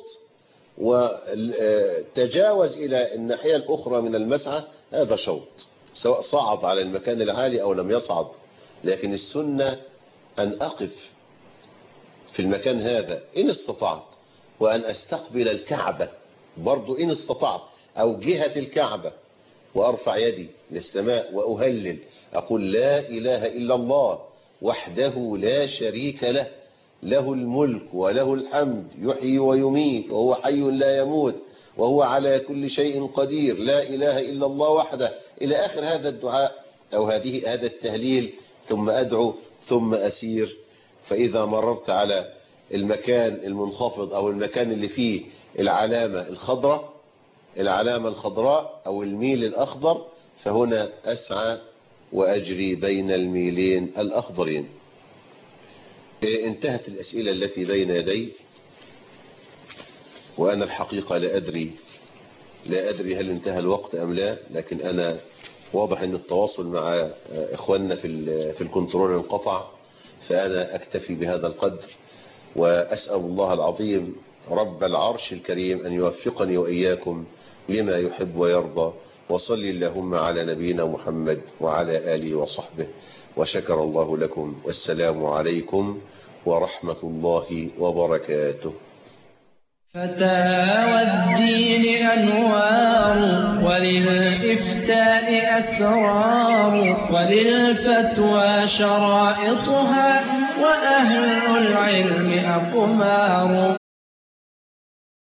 Speaker 2: وتجاوز إلى الناحية الأخرى من المسعى هذا شوط، سواء صعد على المكان العالي أو لم يصعد. لكن السنة أن أقف في المكان هذا إن استطعت، وأن أستقبل الكعبة برضو إن استطعت، أو جهة الكعبة، وأرفع يدي للسماء وأهلل، أقول لا إله إلا الله وحده لا شريك له، له الملك وله الحمد يحيي ويميت وهو حي لا يموت وهو على كل شيء قدير، لا إله إلا الله وحده، إلى آخر هذا الدعاء أو هذه هذا التهليل، ثم أدعو ثم أسير. فإذا مررت على المكان المنخفض أو المكان اللي فيه العلامة الخضراء العلامة الخضراء أو الميل الأخضر، فهنا أسعى وأجري بين الميلين الأخضرين. انتهت الأسئلة التي بين يدي، وأنا الحقيقة لا أدري لا أدري هل انتهى الوقت أم لا، لكن أنا واضح أن التواصل مع إخواننا في في الكنترول انقطع، فأنا أكتفي بهذا القدر، وأسأل الله العظيم رب العرش الكريم أن يوفقني وإياكم لما يحب ويرضى. وصل اللهم على نبينا محمد وعلى آله وصحبه، وشكر الله لكم، والسلام عليكم ورحمة الله وبركاته.
Speaker 17: فتاوى الدين أنوار، وللإفتاء أسرار، وللفتوى شرائطها، وأهل العلم أقمار.